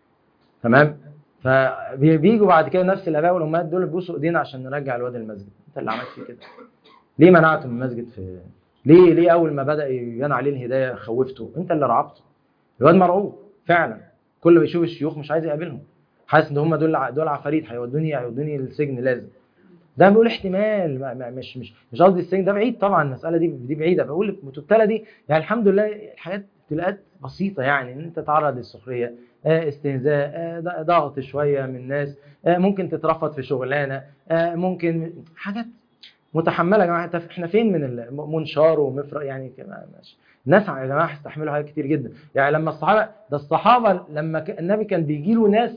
تمام. فبييجوا بعد كده نفس الاباء والامهات دول بيبوسوا ايدينا عشان نرجع الواد المسجد. انت اللي عملت فيه كده، ليه منعته من المسجد؟ ليه اول ما بدا يبان عليه الهدايه خوفته؟ انت اللي رعبته. الواد مرعوب فعلا، كل ما يشوف الشيوخ مش عايز يقابلهم، حاسس ان هم دول عفاريت هيودوني السجن لازم. ده بيقول احتمال، مش قصدي السجن ده بعيد طبعا، المساله دي بعيده. بقول لك متبتلى دي يعني الحمد لله الحاجات ابتلاءات بسيطه، يعني ان انت تتعرض للسخريه، استهزاء، ضغط شويه من الناس، ممكن تترفض في شغلانه، ممكن حاجات متحمله. يا جماعه احنا فين من منشار ومفرق يعني؟ الناس يا جماعه استحملوا حاجات كتير جدا. يعني لما الصحابه لما النبي كان بيجي له ناس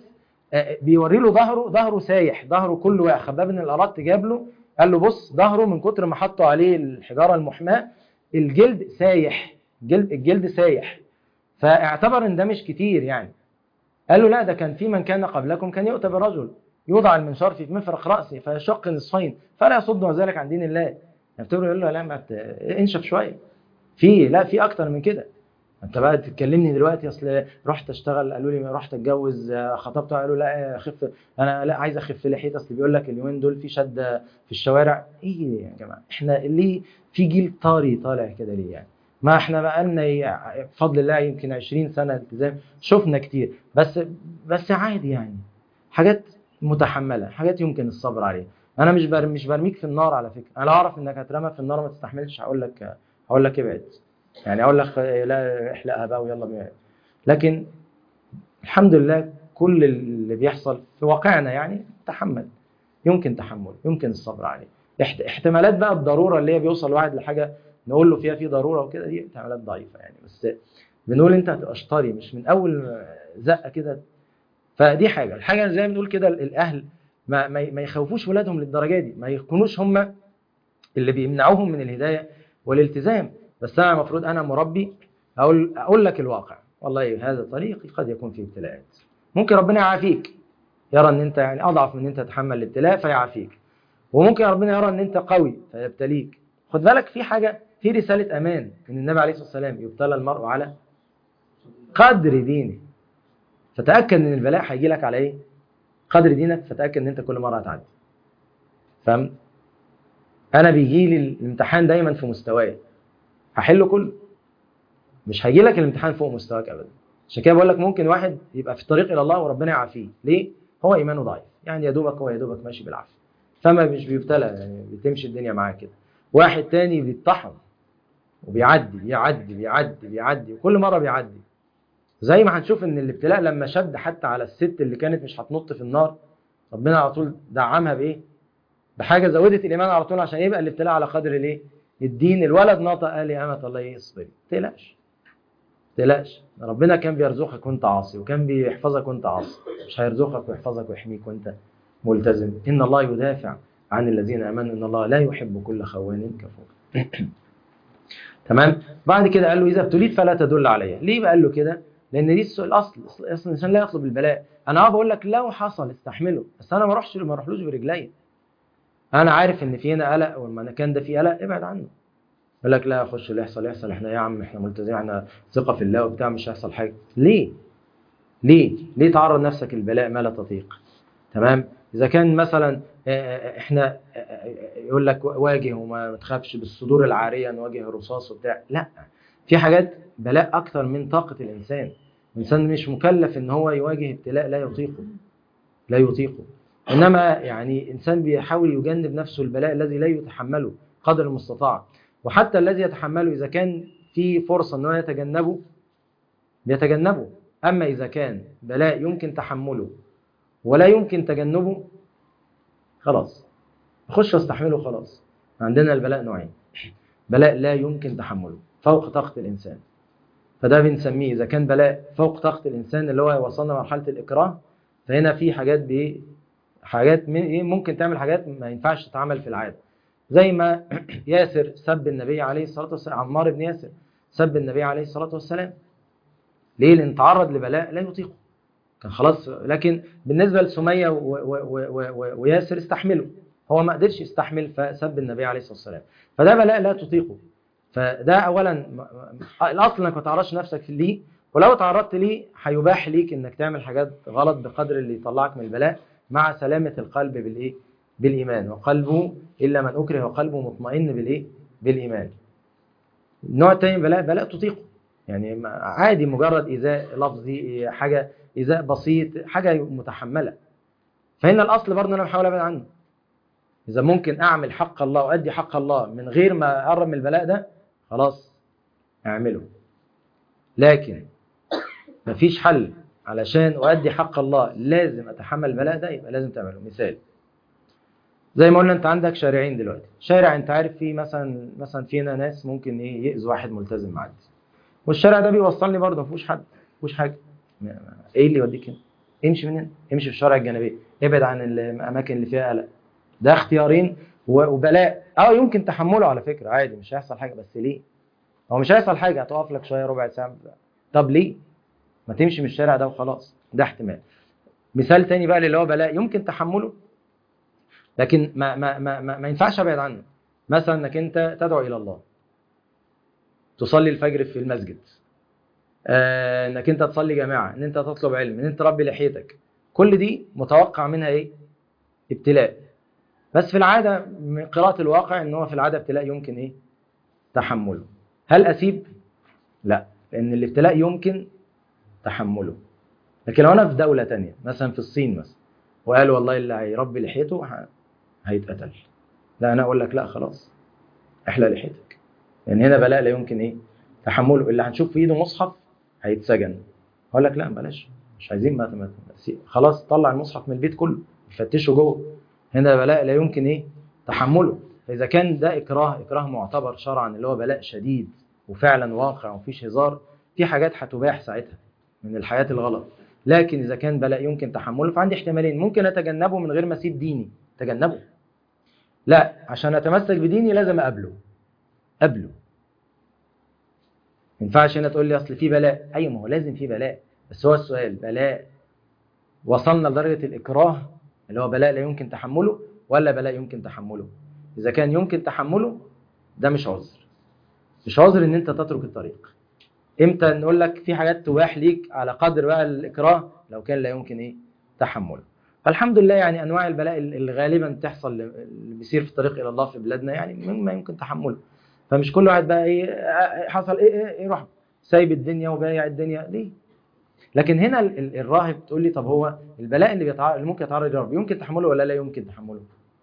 بيوري له ظهره سايح، ظهره كله واقع. خباب بن الأرط جاب له قال له بص ظهره من كتر ما حطوا عليه الحجارة المحماة الجلد سايح، الجلد سايح. فاعتبر ان ده مش كتير يعني. قال له لا، ده كان في من كان قبلكم كان يؤتى برجل يوضع المنشار في مفرق رأسه فيشق نصفين فلا يصد ذلك عن دين الله. يعتبر يقول له لا ما انشف شويه، في اكتر من كده. انت بقى تتكلمني دلوقتي اصل رحت اشتغل قالوا لي رحت اتجوز خطبت قالوا لا اخف، انا لا عايز اخف لحيتي اصل بيقول لك اليومين دول في شده في الشوارع. ايه يا جماعه احنا ليه في جيل طاري طالع كده ليه يعني؟ ما احنا بقى لنا بفضل الله يمكن 20 سنه التزام، شفنا كتير بس عادي يعني، حاجات متحمله، حاجات يمكن الصبر عليها. انا مش برميك في النار على فكره، انا لو اعرف انك هترمى في النار ما تستحملش هقول لك ابعد، يعني اقول لك لا احلقها بقى ويلا بيها. لكن الحمد لله كل اللي بيحصل في واقعنا يعني تحمل، يمكن تحمل، يمكن الصبر عليه. احتمالات بقى الضروره اللي هي بيوصل واحد لحاجه نقول له فيها في ضروره وكده، دي احتمالات ضعيفه يعني. بس بنقول انت هتبقى شطاري مش من اول زقه كده. فدي حاجه. الحاجه زي ما بنقول كده الاهل ما يخوفوش ولادهم للدرجه دي، ما يكونوش هم اللي بيمنعوهم من الهدايه والالتزام. بس انا المفروض انا مربي اقول لك الواقع، والله هذا طريقي قد يكون فيه ابتلاءات، ممكن ربنا يعافيك، يرى ان انت يعني اضعف من ان انت تتحمل الابتلاء فيعافيك، وممكن ربنا يرى ان انت قوي فيبتليك. خد بالك في حاجه، في رساله امان ان النبي عليه الصلاه والسلام يبتلى المرء على قدر دينه، فتاكد ان البلاء هيجي لك على ايه؟ قدر دينك، فتاكد ان انت كل مره هتعدي. فاهم؟ انا بيجي لي الامتحان دايما في مستواي، هحله كله، مش هيجي لك الامتحان فوق مستواك ابدا. عشان كده بقول لك ممكن واحد يبقى في الطريق الى الله وربنا يعافيه، ليه؟ هو ايمانه ضعيف يعني، يا دوبك ماشي بالعافيه، فما مش بيبتلى يعني، بتمشي الدنيا معاه كده. واحد تاني بيتطحن وبيعدي وكل مره بيعدي. زي ما هنشوف ان الابتلاء لما شد حتى على الست اللي كانت مش هتنط في النار، ربنا على طول دعمها بايه؟ بحاجه زودت الايمان على طول، عشان يبقى الابتلاء على قدر الايه؟ الدين. الولد نطق قال يا امه الله اصبري، ما تقلقش، ربنا كان بيرزقك وانت عاصي، وكان بيحفظك وانت عاصي، مش هيرزقك ويحفظك ويحميك وانت ملتزم. ان الله يدافع عن الذين امنوا ان الله لا يحب كل خوان كفور. تمام. بعد كده قال له اذا ابتليت فلا تدل عليا. ليه بقى قال له كده؟ لان دي الاصل الانسان لا يطلب البلاء. انا بقول لك لو حصل استحمله، بس انا ما اروحلوش برجلي. انا عارف ان في هنا قلق والمكان ده فيه قلق، ابعد عنه. يقول لك لا اخش، اللي يحصل احنا يا عم احنا ملتزمين، احنا ثقه في الله وبتاع، مش هيحصل حاجه. ليه تعرض نفسك البلاء ما لا تطيق؟ تمام. اذا كان مثلا احنا يقول لك واجه وما تخافش، بالصدور العاريه نواجه الرصاص وبتاع، لا، في حاجات بلاء اكتر من طاقه الانسان. الانسان مش مكلف ان هو يواجه ابتلاء لا يطيقه. انما يعني انسان بيحاول يجنب نفسه البلاء الذي لا يتحمله قدر المستطاع. وحتى الذي يتحمله اذا كان في فرصه ان هو يتجنبه بيتجنبه. اما اذا كان بلاء يمكن تحمله ولا يمكن تجنبه، خلاص خش واستحمله. خلاص. عندنا البلاء نوعين: بلاء لا يمكن تحمله فوق طاقة الإنسان، فده بنسميه إذا كان بلاء فوق طاقة الإنسان اللي هو وصلنا مرحلة الإكراه، فهنا في حاجات ممكن تعمل حاجات ما ينفعش تتعمل في العادة. زي ما ياسر سب النبي عليه الصلاة والسلام، عمار بن ياسر سب النبي عليه الصلاة والسلام. ليه؟ لأن تعرض لبلاء لا يطيقه، كان خلاص. لكن بالنسبة لسمية وياسر استحملوا، هو ما قدرش يستحمل فسب النبي عليه الصلاة والسلام، فده بلاء لا تطيقه. فده أولا الأصل أنك ما تعرضش نفسك ليه، ولو تعرضت ليه هيباح ليك أنك تعمل حاجات غلط بقدر اللي يطلعك من البلاء، مع سلامة القلب بالإيمان. وقلبه إلا من أكره وقلبه مطمئن بالإيمان. النوع الثاني بلاء تطيقه، يعني عادي، مجرد إيذاء لفظي، حاجة إيذاء بسيط، حاجة متحملة. فهنا الأصل برضه أنا بحاول أبعد عنه. إذا ممكن أعمل حق الله وأدي حق الله من غير ما أقرب من البلاء ده، خلاص أعمله. لكن مفيش حل علشان أؤدي حق الله لازم أتحمل البلاء ده، يبقى لازم تعمله. مثال زي ما قلنا، أنت عندك شارعين دلوقتي، شارع أنت عارف فيه مثلا فينا ناس ممكن يأذوا واحد ملتزم معدي، والشارع ده بيوصلني برضه مفيهوش حد، مفيهوش حاجة، إيه اللي يوديك هنا؟ امشي من هنا، امشي في الشوارع الجانبيه، ابعد عن الاماكن اللي فيها قلق. ده اختيارين وبلاء يمكن تحمله على فكره عادي، مش هيحصل حاجه. بس ليه؟ هو مش هيحصل حاجه، هتقف لك شويه ربع ساعه. طب ليه ما تمشي من الشارع ده وخلاص؟ ده احتمال. مثال تاني بقى اللي هو بلاء يمكن تحمله لكن ما ينفعش ابعد عنه. مثلا انك انت تدعو الى الله، تصلي الفجر في المسجد، انك انت تصلي جماعه، ان انت تطلب علم، ان انت تربي لحيتك، كل دي متوقع منها ايه؟ ابتلاء. بس في العاده من قراءه الواقع ان هو في العاده ابتلاء يمكن ايه؟ تحمله. هل اسيب؟ لا، لان الابتلاء يمكن تحمله. لكن لو انا في دوله تانية مثلا في الصين مثلا، وقالوا والله اللي هيربي لحيته هيتقتل، لا انا اقول لك لا خلاص احلق لحيتك، لان هنا بلاء لا يمكن ايه؟ تحمله. اللي هنشوف في ايده مصحف هيتسجن. اقول لك لا بلاش، مش عايزين خلاص طلع المصحف من البيت كله يفتشه جوه. هنا بلاء لا يمكن ايه؟ تحمله. فاذا كان ده اكراه معتبر شرعا اللي هو بلاء شديد وفعلا واقع ومفيش هزار، في حاجات هتباح ساعتها من الحياة الغلط. لكن اذا كان بلاء يمكن تحمله فعندي احتمالين: ممكن اتجنبه من غير ما اسيب ديني، تجنبه، لا عشان اتمسك بديني لازم اقابله. ما ينفعش هنا تقول لي اصل في بلاء. ايوه ما هو لازم في بلاء، بس هو السؤال بلاء وصلنا لدرجه الاكراه اللي هو بلاء لا يمكن تحمله، ولا بلاء يمكن تحمله؟ اذا كان يمكن تحمله ده مش عذر، مش عذر ان انت تترك الطريق. امتى نقول لك في حاجات تباح ليك على قدر بقى الاكراه؟ لو كان لا يمكن ايه؟ تحمله. فالحمد لله يعني انواع البلاء اللي غالبا تحصل اللي بيصير في الطريق الى الله في بلادنا يعني مما يمكن تحمله. فمش كل واحد بقى ايه حصل ايه يروح سايب الدنيا وبايع الدنيا ليه. لكن هنا الراهب تقول لي طب هو البلاء اللي ممكن يتعرض لرب يمكن تحمله ولا لا يمكن تحمله؟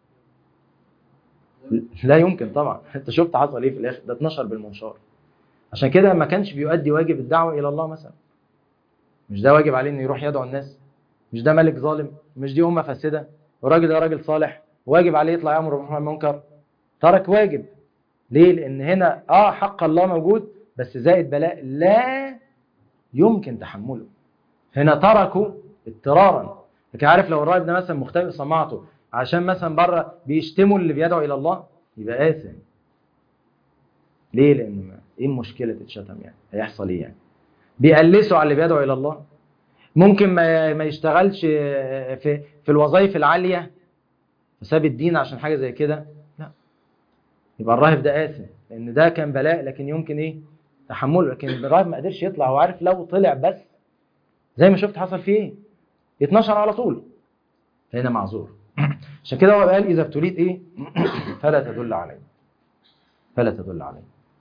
لا يمكن طبعا. انت شفت حصل ايه في الاخر؟ ده 12 بالمنشار. عشان كده ما كانش بيؤدي واجب الدعوه الى الله مثلا. مش ده واجب عليه انه يروح يدعو الناس؟ مش ده ملك ظالم؟ مش دي امه فاسده؟ والراجل ده راجل صالح واجب عليه يطلع يامر بالمعروف والنهي عن المنكر، ترك واجب. ليه؟ لان هنا حق الله موجود بس زائد بلاء لا يمكن تحمله. هنا تركوا اضطرارا. لكن عارف لو الراهب ده مثلا مختبئ صماعته عشان مثلا بره بيشتموا اللي بيدعو الى الله يبقى آثم. ليه؟ لان ايه المشكله تتشتم يعني؟ هيحصل ايه يعني؟ بيقلسوا على اللي بيدعو الى الله. ممكن ما يشتغلش في الوظائف العاليه فساب الدين عشان حاجه زي كده؟ لا، يبقى الراهب ده آثم لان ده كان بلاء لكن يمكن ايه؟ تحمله. لكن الراهب ما قدرش يطلع، وعارف لو طلع بس زي ما شفت حصل فيه ايه؟ يتنشر على طول. هنا معذور. عشان كده هو قال اذا ابتليت ايه؟ فلا تدل عليه، فلا تدل عليه.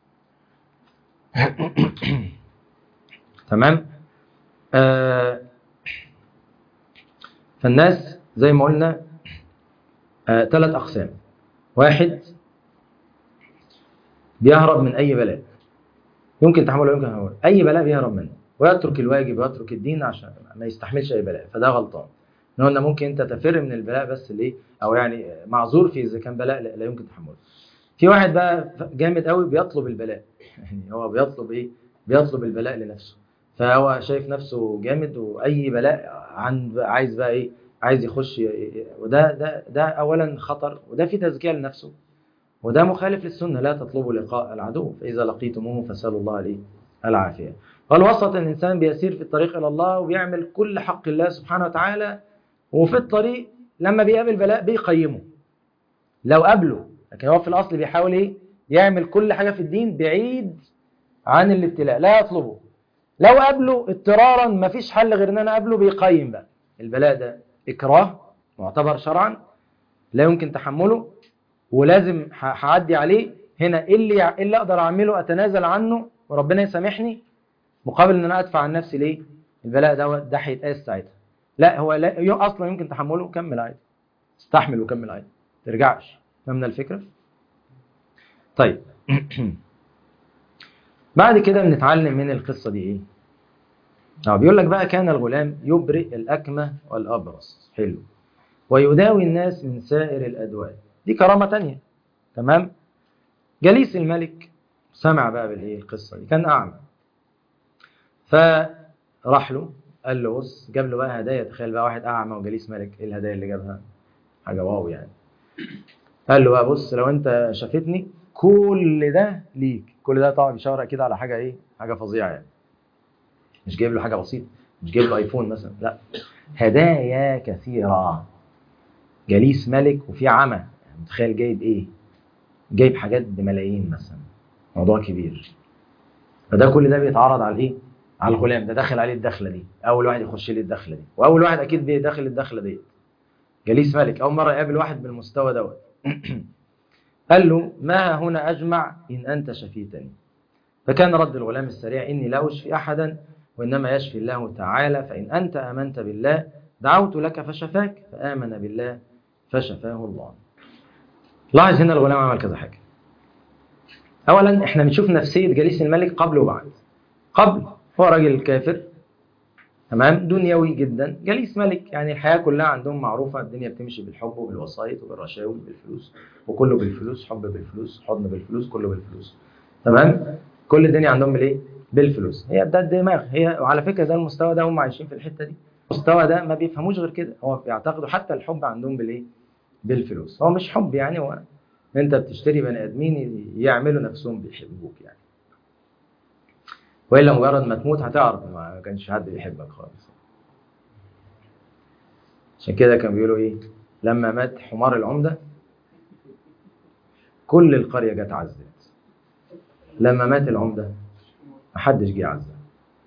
تمام. فالناس زي ما قلنا 3 أقسام. واحد بيهرب من أي بلاء يمكن تحمله يمكن تحمله، أي بلاء بيهرب منه ويترك الواجب ويترك الدين عشان ما يستحملش أي بلاء، فده غلطان. قلنا ممكن أنت تفر من البلاء بس ليه؟ أو يعني معذور في إذا كان بلاء لا يمكن تحمله. في واحد بقى جامد قوي بيطلب البلاء. يعني هو بيطلب ايه؟ بيطلب البلاء لنفسه. فهو شايف نفسه جامد واي بلاء عايز بقى ايه؟ عايز يخش وده اولا خطر، وده في تزكية لنفسه، وده مخالف للسنة. لا تطلبوا لقاء العدو فإذا لقيتموه فسألوا الله عليه العافية. والوسط الإنسان بيسير في الطريق إلى الله وبيعمل كل حق الله سبحانه وتعالى، وفي الطريق لما بيقابل بلاء بيقيمه لو قابله. لكن هو في الأصل بيحاول إيه؟ يعمل كل حاجة في الدين بعيد عن الابتلاء، لا يطلبه. لو قابله اضطرارا مفيش حل غير ان انا قابله، بيقيم بقى البلاء ده إكراه معتبر شرعا لا يمكن تحمله ولازم هعدي عليه. هنا ايه اللي اقدر اعمله؟ اتنازل عنه وربنا يسامحني مقابل ان انا ادفع عن نفسي ليه؟ البلاء ده هيتقاس ساعتها. لا هو لا اصلا يمكن تحمله وكمل عادي، استحمل وكمل عادي، ترجعش. فهمنا الفكرة؟ طيب. بعد كده بنتعلم من القصة دي ايه؟ بيقول لك بقى كان الغلام يبرئ الأكمة والأبرص، حلو، ويداوي الناس من سائر الأدواء. دي كرامة تانية. تمام. جليس الملك سمع بقى بالايه القصة دي، كان أعمى، فراح له قال له بص، جاب له بقى هدايا. تخيل بقى واحد اعمى وجليس ملك، ايه الهدايا اللي جابها؟ حاجه واو يعني. قال له بقى بص، لو انت شافتني كل ده ليك. كل ده طبعا بيشاور اكيد على حاجه ايه، حاجه فظيعه يعني. مش جايب له حاجه بسيطه، مش جايب له ايفون مثلا، لا، هدايا كثيره. جليس ملك وفي عمى، يعني متخيل جايب ايه؟ جايب حاجات بملايين مثلا، موضوع كبير. فده كل ده بيتعرض على ايه؟ على الغلام ده. داخل عليه الدخله دي، اول واحد يخش لي الدخله دي، واول واحد اكيد داخل الدخله دي جليس ملك، اول مره يقابل واحد بالمستوى دوت. قال له ما هنا اجمع ان انت شفيتني. فكان رد الغلام السريع اني لا اشفي احدا وانما يشفي الله تعالى، فان انت امنت بالله دعوت لك فشفاك، فامن بالله فشفاه الله. لاحظ هنا الغلام عمل كذا حاجه. اولا احنا بنشوف نفسيه جليس الملك قبل وبعد. قبل هو راجل كافر تمام، دنيوي جدا، جليس ملك، يعني الحياه كلها عندهم معروفه، الدنيا بتمشي بالحب وبالوسائط وبالرشاوي وبالفلوس، وكله بالفلوس، حب بالفلوس، حضن بالفلوس، كله بالفلوس. تمام، كل الدنيا عندهم بالايه؟ بالفلوس. هي ده الدماغ هي. وعلى فكره ده المستوى ده هم عايشين في الحته دي. المستوى ده ما بيفهموش غير كده، هو بيعتقدوا حتى الحب عندهم بالايه؟ بالفلوس. هو مش حب يعني، هو انت بتشتري بني ادمين يعملوا نفسهم بيحبوك يعني، والا مجرد ما تموت هتعرف ما كانش حد بيحبك خالص. عشان كده كانوا بيقولوا ايه؟ لما مات حمار العمده كل القريه جت عزت. لما مات العمده محدش جه عزه.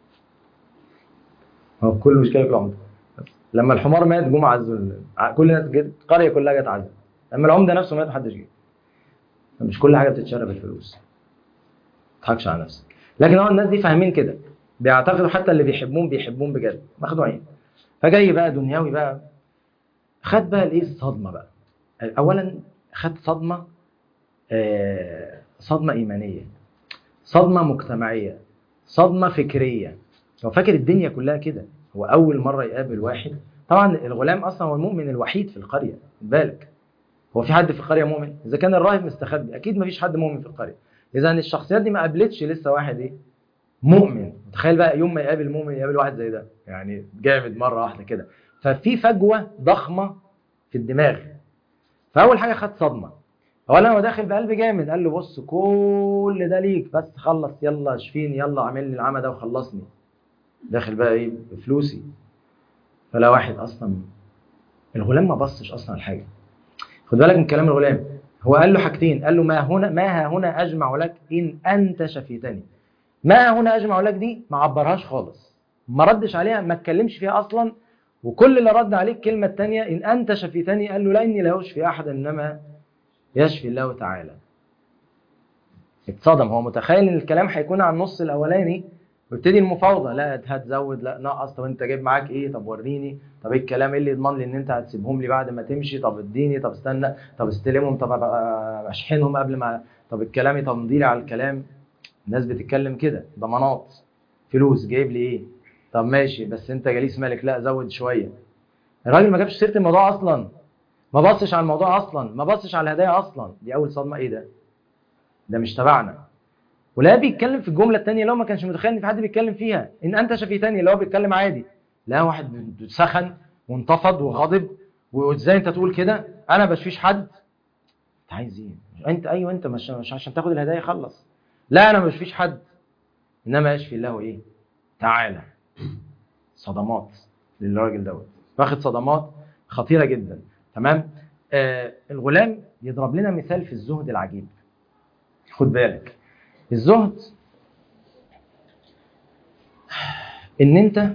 هو كل مشكله في العمده. لما الحمار مات جم عزوا كل الناس جت، القريه كلها جت عزت. لما العمده نفسه مات محدش جه. مش كل حاجه بتتشرى بالفلوس. ما تضحكش على نفسك. لكن هو الناس دي فاهمين كده، بيعتقدوا حتى اللي بيحبون بجد مخدوعين. فجاي بقى دنيوي بقى، خد بقى الايه؟ الصدمه بقى. اولا خد صدمه، صدمه ايمانيه، صدمه مجتمعيه، صدمه فكريه. هو فاكر الدنيا كلها كده. هو اول مره يقابل واحد. طبعا الغلام اصلا هو المؤمن الوحيد في القريه، خد بالك. هو في حد في القريه مؤمن؟ اذا كان الراهب مستخبي اكيد ما فيش حد مؤمن في القريه. اذا الشخصيات دي ما قابلتش لسه واحد ايه؟ مؤمن. تخيل بقى يوم ما يقابل مؤمن يقابل واحد زي ده، يعني جامد مره واحده كده. ففي فجوه ضخمه في الدماغ. فاول حاجه خد صدمه. اولا هو داخل بقلب جامد، قال له بص كل ده ليك، بس خلص يلا اشفيني، يلا اعمل لي العمى ده وخلصني. داخل بقى ايه؟ بفلوسي. فلا واحد اصلا الغلام ما بصش اصلا الحاجه. خد بالك من كلام الغلام. هو قال له حاجتين، قال له ما ها هنا اجمع لك ان انت شفيتني. ما ها هنا اجمع لك دي ما عبرهاش خالص، ما ردش عليها، ما اتكلمش فيها اصلا. وكل اللي رد عليه الكلمه الثانيه ان انت شفيتني. قال له لا اني لا اشفي احد انما يشفي الله تعالى. اتصدم. هو متخيل ان الكلام هيكون عن النص الاولاني ويبتدي المفاوضه، لا هتزود، لا نقص، طب انت جايب معاك ايه، طب وريني، طب ايه الكلام، ايه اللي يضمن لي ان انت هتسيبهم لي بعد ما تمشي، طب اديني، طب استنى، طب استلمهم، طب اشحنهم قبل ما، طب الكلام، طب مضيلي على الكلام. الناس بتتكلم كده، ضمانات، فلوس، جايب لي ايه، طب ماشي بس انت جليس ملك، لا زود شويه. الراجل ما جابش سيره الموضوع اصلا، ما بصش على الموضوع اصلا، ما بصش على الهدايا اصلا. دي اول صدمه. ايه ده؟ ده مش تبعنا. ولا بيتكلم في الجمله الثانيه اللي هو ما كانش متخيل ان في حد بيتكلم فيها، ان انت شفيتني، اللي هو بيتكلم عادي. لا، واحد سخن وانتفض وغضب، وازاي انت تقول كده، انا بشفيش حد. انت عايز ايه؟ انت ايوه انت مش عشان تاخد الهدايا خلص. لا انا ما بشفيش حد انما يشفي الله ايه تعالى. صدمات للراجل دوت، واخد صدمات خطيره جدا. تمام. الغلام يضرب لنا مثال في الزهد العجيب. خد بالك، الزهد ان انت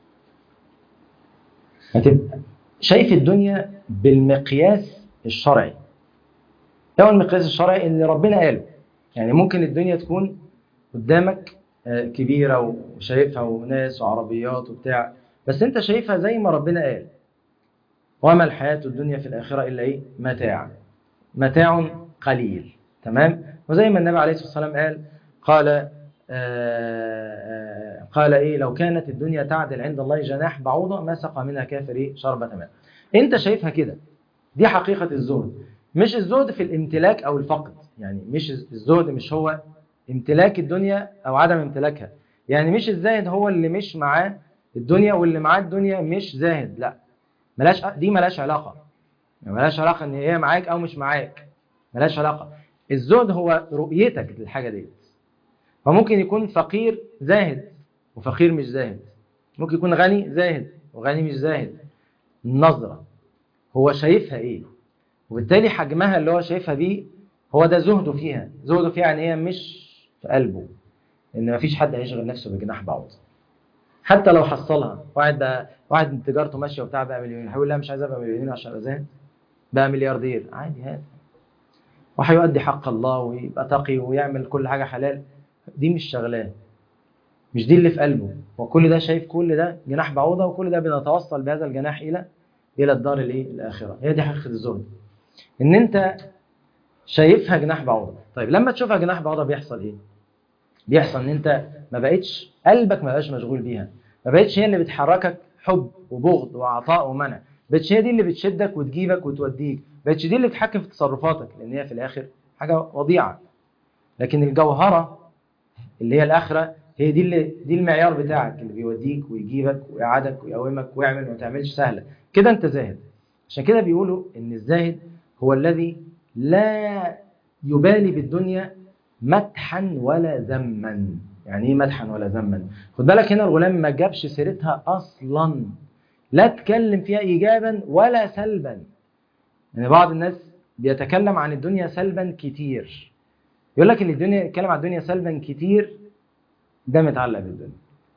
هتبقى شايف الدنيا بالمقياس الشرعي. هو المقياس الشرعي اللي ربنا قاله. يعني ممكن الدنيا تكون قدامك كبيرة وشايفها وناس وعربيات وبتاع، بس انت شايفها زي ما ربنا قال. وما الحياة الدنيا في الآخرة إلا إيه؟ متاع قليل. تمام. وزي ما النبي عليه الصلاة والسلام قال إيه؟ لو كانت الدنيا تعدل عند الله جناح بعوضة ما سقى منها كافر إيه؟ شربة ماء. أنت شايفها كده. دي حقيقة الزهد. مش الزهد في الامتلاك أو الفقد، يعني مش الزهد مش هو امتلاك الدنيا أو عدم امتلاكها. يعني مش الزاهد هو اللي مش معاه الدنيا واللي معاه الدنيا مش زاهد، لا، ملاش علاقه، يعني ملاش علاقه ان هي معاك او مش معاك، ملاش علاقه. الزهد هو رؤيتك للحاجه دي. فممكن يكون فقير زاهد وفقير مش زاهد، ممكن يكون غني زاهد وغني مش زاهد. النظره هو شايفها ايه، وبالتالي حجمها اللي هو شايفها بيه هو ده زهده فيها. زهده فيها يعني هي مش في قلبه، ان مفيش حد هيشغل نفسه بجناح بعوض حتى لو حصلها. واحد تجارته ماشيه وبتاع بقى مليونير، هيقول لا مش عايز ابقى مليونير عشان ابقى زاهد. بقى ملياردير عادي، هات، وهيؤدي حق الله ويبقى تقي ويعمل كل حاجه حلال. دي مش شغلاه، مش دي اللي في قلبه. وكل ده شايف كل ده جناح بعوضه، وكل ده بنتوصل بهذا الجناح الى الدار الاخره. هي دي حقيقه الزهد، ان انت شايفها جناح بعوضه. طيب لما تشوفها جناح بعوضه بيحصل ايه؟ بيحصل ان انت ما بقتش، قلبك ما بقاش مشغول بيها، ما بقتش هي اللي بتحركك حب وبغض وعطاء ومنع، ما بقتش هي دي اللي بتشدك وتجيبك وتوديك، ما بقتش دي اللي بتحكم في تصرفاتك، لان هي في الاخر حاجه وضيعه. لكن الجوهره اللي هي الاخره هي دي المعيار بتاعك اللي بيوديك ويجيبك ويقعدك ويقومك ويعمل وما تعملش سهله كده. انت زاهد. عشان كده بيقولوا ان الزاهد هو الذي لا يبالي بالدنيا مدحا ولا ذما. يعني ايه مدحا ولا ذما؟ خد بالك هنا الغلام ما جابش سيرتها اصلا، لا اتكلم فيها ايجابا ولا سلبا. يعني بعض الناس بيتكلم عن الدنيا سلبا كتير، يقول لك ان الدنيا، يتكلم عن الدنيا سلبا كتير، ده متعلق بالدنيا،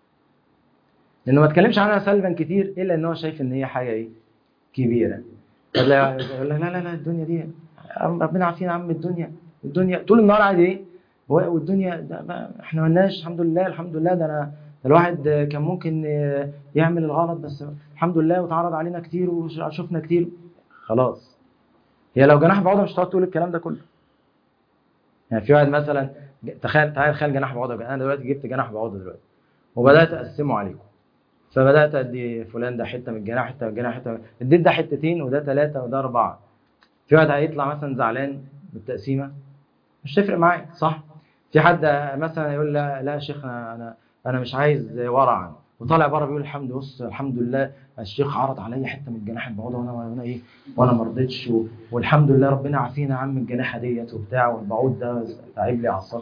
لانه ما اتكلمش عنها سلبا كتير الا ان هو شايف ان هي حاجه ايه، كبيره. يقول لك لا لا لا الدنيا دي ربنا عافينا يا عم. الدنيا طول النهار قاعد ايه، والدنيا ده احنا مالناش، الحمد لله الحمد لله. ده الواحد كان ممكن يعمل الغلط بس الحمد لله، وتعرض علينا كتير وشفنا كتير. خلاص، هي لو جناح بعوضه مش هتقعد تقول الكلام ده كله. يعني في واحد مثلا، تخيل جناح بعوضه. انا دلوقتي جبت جناح بعوضه دلوقتي وبدات اقسمه عليكم، فبدات ادي فلان ده حته من الجناح، حته من الجناح، حته اديت ده حتتين وده 3 وده 4. في واحد هيطلع مثلا زعلان بالتقسيمه، مش تفرق معايا، صح؟ في حد مثلا يقول لا يا شيخ انا مش عايز ورعا، وطالع بره بيقول الحمد لله الشيخ عرض عليا حته من الجناح البعوضه وانا ما رضيتش، والحمد لله ربنا عافينا يا عم الجناحه ديت وبتاع، والبعوض ده تعب لي اعصاب.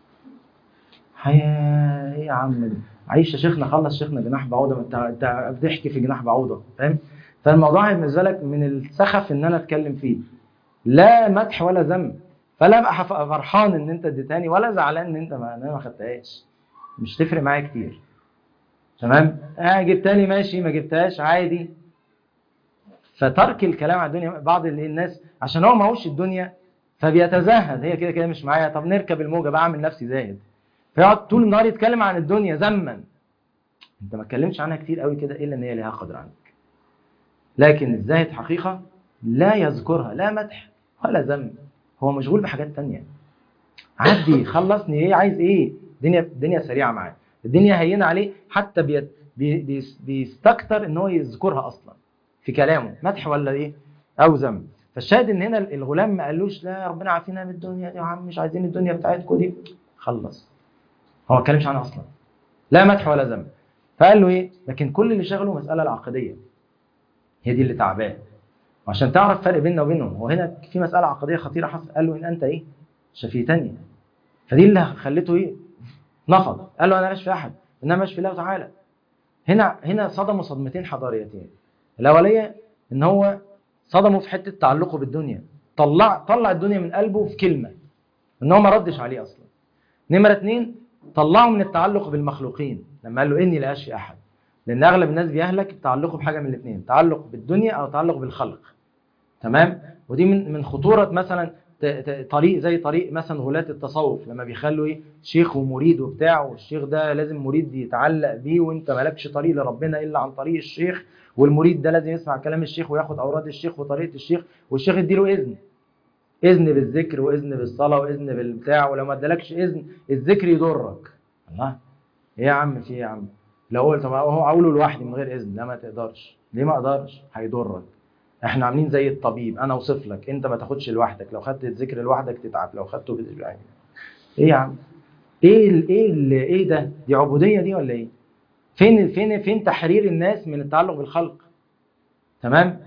ايه يا عم ده؟ عيش يا شيخنا، خلص شيخنا جناح بعوضه، انت بتحكي في جناح بعوضه، فاهم؟ فالموضوع بالنسبه لك من السخف ان انا اتكلم فيه، لا مدح ولا ذم. فلا ابقى فرحان ان انت اديتاني، ولا زعلان ان انت ما خدتهاش، مش تفرق معايا كتير. تمام؟ جبتاني ماشي، ما جبتهاش عادي. فترك الكلام عن الدنيا، بعض الناس عشان هو ماهوش الدنيا فبيتزهد، هي كده كده مش معايا، طب نركب الموجه بقى، اعمل نفسي زاهد، فيقعد طول النهار يتكلم عن الدنيا ذما. انت ما اتكلمش عنها كتير قوي كده الا ان هي ليها قدر عنك. لكن الزاهد حقيقه لا يذكرها لا مدح ولا ذم، هو مشغول بحاجات تانية. عدي خلصني، ايه عايز ايه؟ الدنيا سريعه معاه، الدنيا هينه عليه، حتى بيستكتر ان هو يذكرها اصلا في كلامه، مدح ولا ايه او ذم. فالشاهد ان هنا الغلام ما قالوش لا ربنا عافينا من الدنيا دي يا عم، مش عايزين الدنيا بتاعتكم دي، خلص. هو ما اتكلمش عنها اصلا، لا مدح ولا ذم. فقال له ايه؟ لكن كل اللي شغله مساله العقديه، هي دي اللي تعباه. وعشان تعرف فرق بيننا وبينهم، وهنا في مساله عقديه خطيره حصل. قال له ان انت ايه شفيتني، فدي اللي خليته ايه نفض. قال له انا مش في احد انما مش في الله تعالى. هنا صدموا صدمتين حضاريتين. الاوليه ان هو صدموا في حته تعلقه بالدنيا، طلع الدنيا من قلبه في كلمه، ان هو ما ردش عليه اصلا. نمره 2، طلعه من التعلق بالمخلوقين لما قال له اني لا اشفي احد، لان اغلب الناس بيهلك تعلقه بحاجه من الاثنين، تعلق بالدنيا او تعلق بالخلق. تمام؟ ودي من خطوره مثلا طريق زي طريق مثلا غلاة التصوف، لما بيخلوا ايه شيخ ومريد وبتاع، والشيخ ده لازم مريد يتعلق بيه، وانت مالكش طريق لربنا الا عن طريق الشيخ، والمريد ده لازم يسمع كلام الشيخ وياخد اوراد الشيخ وطريقه الشيخ، والشيخ يديله اذن بالذكر واذن بالصلاه واذن بالبتاع، ولو ما ادالكش اذن الذكر يضرك. الله، ايه يا عم في ايه يا عم؟ لو قلت هو اقوله لوحدي من غير اذن، لا ما تقدرش. ليه ما اقدرش؟ هيضرك. احنا عاملين زي الطبيب، انا اوصف لك، انت ما تاخدش لوحدك، لو خدت الذكر لوحدك تتعب، لو خدته ايه يا عم؟ ايه ده؟ دي عبوديه دي ولا ايه؟ فين تحرير الناس من التعلق بالخلق؟ تمام.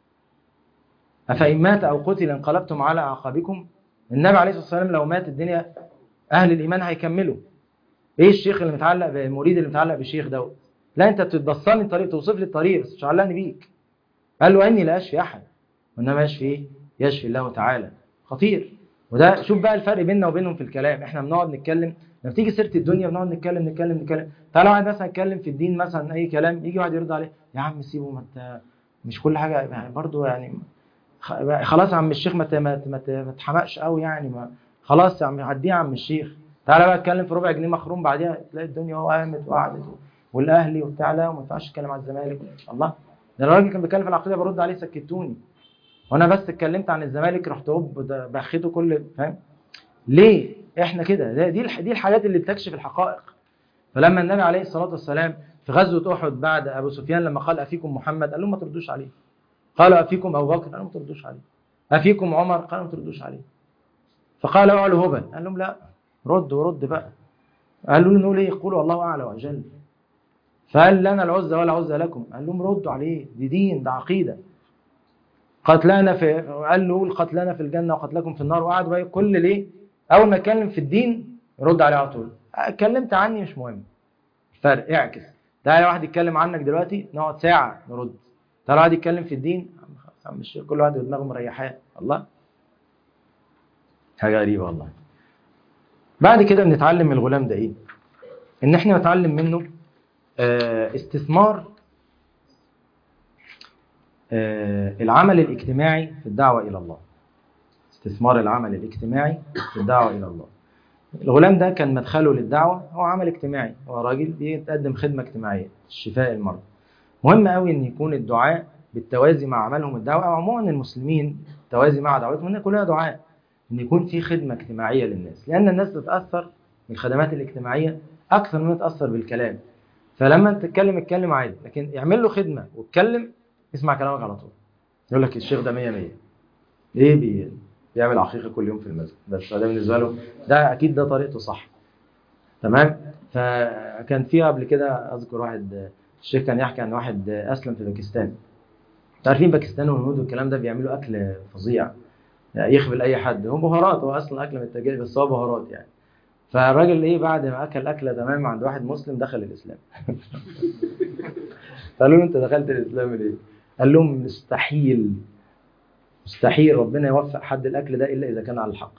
أفإن مات أو قتل انقلبتم على أعقابكم. النبي عليه الصلاة والسلام لو مات الدنيا أهل الإيمان هيكملوا. إيه الشيخ اللي متعلق بالمريد اللي متعلق بالشيخ دوت؟ لا، أنت بتبصلني الطريق، توصف لي الطريق بس مش علقني بيك. قال له إني لا أشفي أحد وإنما يشفي إيه؟ يشفي الله تعالى. خطير. وده شوف بقى الفرق بيننا وبينهم في الكلام. إحنا بنقعد نتكلم لما تيجي سيرة الدنيا بنقعد نتكلم. تعالى واحد مثلا يتكلم في الدين مثلا أي كلام، يجي واحد يرد عليه يا عم سيبه، ما أنت مش كل حاجة يعني برضه يعني خلاص يا عم الشيخ ما تحمقش قوي يعني، ما خلاص يا عم عديها يا عم الشيخ. تعالى بقى اتكلم في ربع جنيه مخروم بعديها تلاقي الدنيا هو قامت وقعدت والاهلي وبتاع، لا وما ينفعش اتكلم على الزمالك. الله، ده الراجل كان بيتكلم في العقيده برد عليه سكتوني، وانا بس اتكلمت عن الزمالك رحت هوب بخيته كل فاهم ليه؟ احنا كده دي الحاجات اللي بتكشف الحقائق. فلما النبي عليه الصلاه والسلام في غزوه احد بعد ابو سفيان لما قال افيكم محمد قال لهم ما تردوش عليه. قالوا افيكم ابو بكر قالوا ما تردوش عليه. افيكم عمر قالوا ما تردوش عليه. فقال اعلوا هبل قال لهم لا رد بقى. قالوا له نقول ايه؟ قولوا الله اعلى واجل. فقال لنا العزة ولا عزة لكم. قال لهم ردوا عليه، دي دين، ده عقيده. قتلانا في قال له قتلانا في الجنه وقتلكم في النار. وقعد بقى كل ليه اول ما اتكلم في الدين يرد عليه على طول. اتكلمت عني مش مهم. فرق اعكس. تعالى واحد يتكلم عنك دلوقتي نقعد ساعه نرد. تعالى واحد يتكلم في الدين مش كل واحد دماغه مريحاه. الله، حاجه غريبه والله. بعد كده بنتعلم من الغلام ده ايه؟ ان احنا نتعلم منه استثمار العمل الاجتماعي في الدعوة إلى الله. استثمار العمل الاجتماعي في الدعوة إلى الله. الغلام ده كان مدخله للدعوة هو عمل اجتماعي، هو راجل بيتقدم خدمة اجتماعية شفاء المرضى. مهم قوي ان يكون الدعاء بالتوازي مع عملهم الدعوة، او عموما المسلمين توازي مع دعوتهم، ان كلها دعاء، ان يكون في خدمة اجتماعية للناس، لان الناس تتأثر بالخدمات الاجتماعية اكثر من تتأثر بالكلام. فلما انت تتكلم اتكلم عادي، لكن يعمل له خدمة واتكلم اسمع كلامك على طول. يقول لك الشيخ ده 100 100 ليه بيعمل عقيقة كل يوم في المسجد، بس ده بالنسبة له ده اكيد ده طريقته صح. تمام. فكان فيها قبل كده اذكر واحد الشيخ كان يحكي عن واحد اسلم في باكستان. عارفين باكستان والهنود والكلام ده بيعملوا اكل فظيع يعني يخبل اي حد، هو بهارات، هو اصلا اكل من التجارب بس هو بهارات يعني. فالراجل ايه بعد ما اكل اكله تمام عند واحد مسلم دخل الاسلام. قالوا له انت دخلت الاسلام ليه؟ قال لهم مستحيل ربنا يوفق حد الاكل ده الا اذا كان على الحق.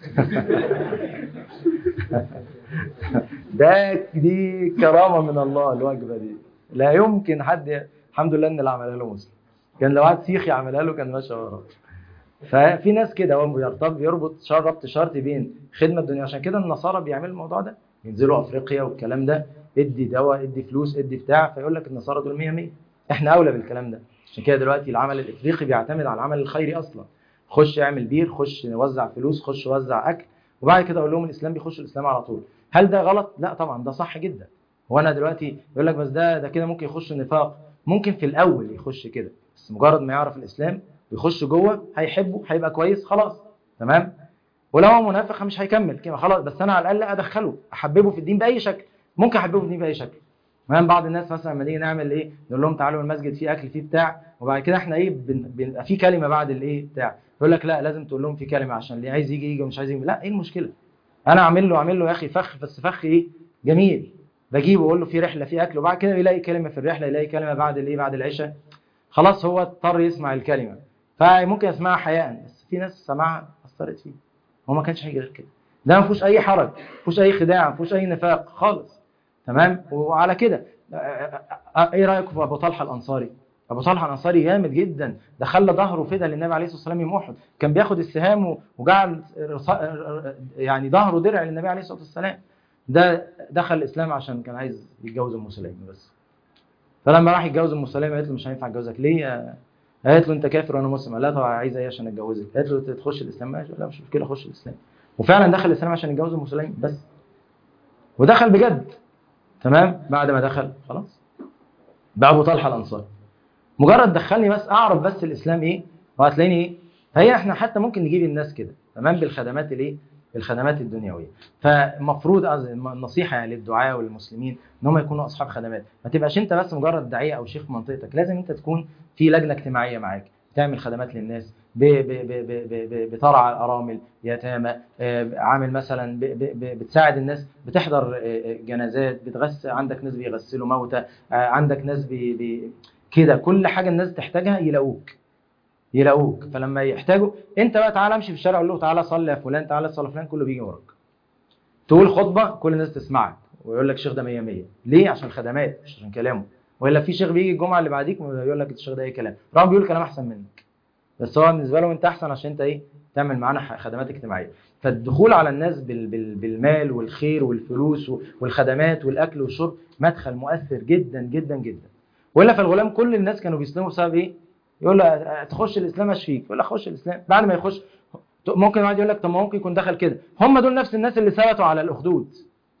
دي كرامه من الله الوجبه دي، لا يمكن حد. الحمد لله ان اللي عملها له مسلم، كان لو واحد سيخي عملها له كان ماشي وراه. ففي ناس كده هو بيربط شرط بين خدمه الدنيا. عشان كده النصارى بيعملوا الموضوع ده، ينزلوا افريقيا والكلام ده، ادي دواء ادي فلوس ادي بتاع، فيقول لك النصارى دول 100 100. احنا اولى بالكلام ده. عشان كده دلوقتي العمل الافريقي بيعتمد على العمل الخيري اصلا. خش اعمل بير، خش نوزع فلوس، خش وزع اكل، وبعد كده اقول لهم الاسلام، بيخش الاسلام على طول. هل ده غلط؟ لا طبعا ده صح جدا. وانا دلوقتي يقول لك بس ده كده ممكن يخش النفاق. ممكن في الاول يخش كده، بس مجرد ما يعرف الاسلام ويخش جوه هيحبه هيبقى كويس خلاص. تمام. ولو هو منافق مش هيكمل كده خلاص، بس انا على الاقل ادخله احببه في الدين باي شكل. ممكن احببه في الدين باي شكل. تمام. بعض الناس مثلا لما نيجي نعمل ايه نقول لهم تعالوا المسجد فيه اكل فيه بتاع، وبعد كده احنا ايه بيبقى في كلمه بعد الايه بتاع، يقول لك لا لازم تقول لهم في كلمه عشان اللي عايز يجي ومش عايز يجي. لا ايه المشكله؟ انا اعمل له يا اخي فخ، بس فخ ايه جميل، بجيبه اقول له في رحله في اكل، وبعد كده يلاقي كلمه في الرحله، يلاقي كلمه بعد الايه بعد العشاء، خلاص هو اضطر يسمع الكلمه. فممكن يسمعها حياء، بس في ناس سمعها اثرت فيه، هو ما كانش هيجي غير كده. ده ما فيهوش اي حرج، ما فيهوش اي خداع، ما فيهوش اي نفاق خالص. تمام. وعلى كده ايه رايكم في ابو طلحه الانصاري؟ ابو طلحه الانصاري جامد جدا، ده خلى ظهره فدا للنبي عليه الصلاه والسلام يوم احد، كان بياخد السهام وجعل يعني ظهره درع للنبي عليه الصلاه والسلام. ده دخل الاسلام عشان كان عايز يتجوز ام سليم بس. فلما راح يتجوز ام سليم قالت له مش هينفع اتجوزك ليه؟ قالت له انت كافر وانا مسلم. قال لها طبعا عايزه ايه عشان اتجوزك؟ قالت له تخش الاسلام. ماشي، لا مش مشكله اخش الاسلام. وفعلا دخل الاسلام عشان يتجوز ام سليم بس، ودخل بجد. تمام. بعد ما دخل خلاص بقى ابو طلحه الانصاري. مجرد دخلني بس اعرف بس الاسلام ايه، وهتلاقيني ايه. هي احنا حتى ممكن نجيب الناس كده تمام بالخدمات الايه الخدمات الدنيويه. فالمفروض النصيحه يعني للدعاة والمسلمين ان هم يكونوا اصحاب خدمات، ما تبقاش انت بس مجرد داعيه او شيخ في منطقتك، لازم انت تكون في لجنه اجتماعيه معاك تعمل خدمات للناس، بترعى الارامل يتامى، عامل مثلا بتساعد الناس، بتحضر جنازات، بتغسل، عندك ناس بيغسلوا موتى، عندك ناس كده كل حاجه الناس تحتاجها يلاقوك. فلما يحتاجوا انت بقى تعالى امشي في الشارع قول له تعالى صلي يا فلان، تعالى صلي فلان، كله بيجي وراك. تقول خطبه كل الناس تسمعك ويقول لك الشيخ ده 100 100. ليه؟ عشان خدمات مش عشان كلامه. ولا في شيخ بيجي الجمعه اللي بعديك ويقول لك الشيخ ده اي كلام، رغم بيقول كلام احسن منك، بس هو بالنسبه له انت احسن عشان انت ايه تعمل معانا خدمات اجتماعيه. فالدخول على الناس بالمال والخير والفلوس والخدمات والاكل والشرب مدخل مؤثر جدا جدا جدا. والا فالغلام كل الناس كانوا بيسلموا بسبب ايه؟ يقول له تخش الاسلام اشفيك، يقول له خش الاسلام. بعد ما يخش ممكن واحد يقول لك طب ما ممكن يكون دخل كده، هم دول نفس الناس اللي ثبتوا على الاخدود.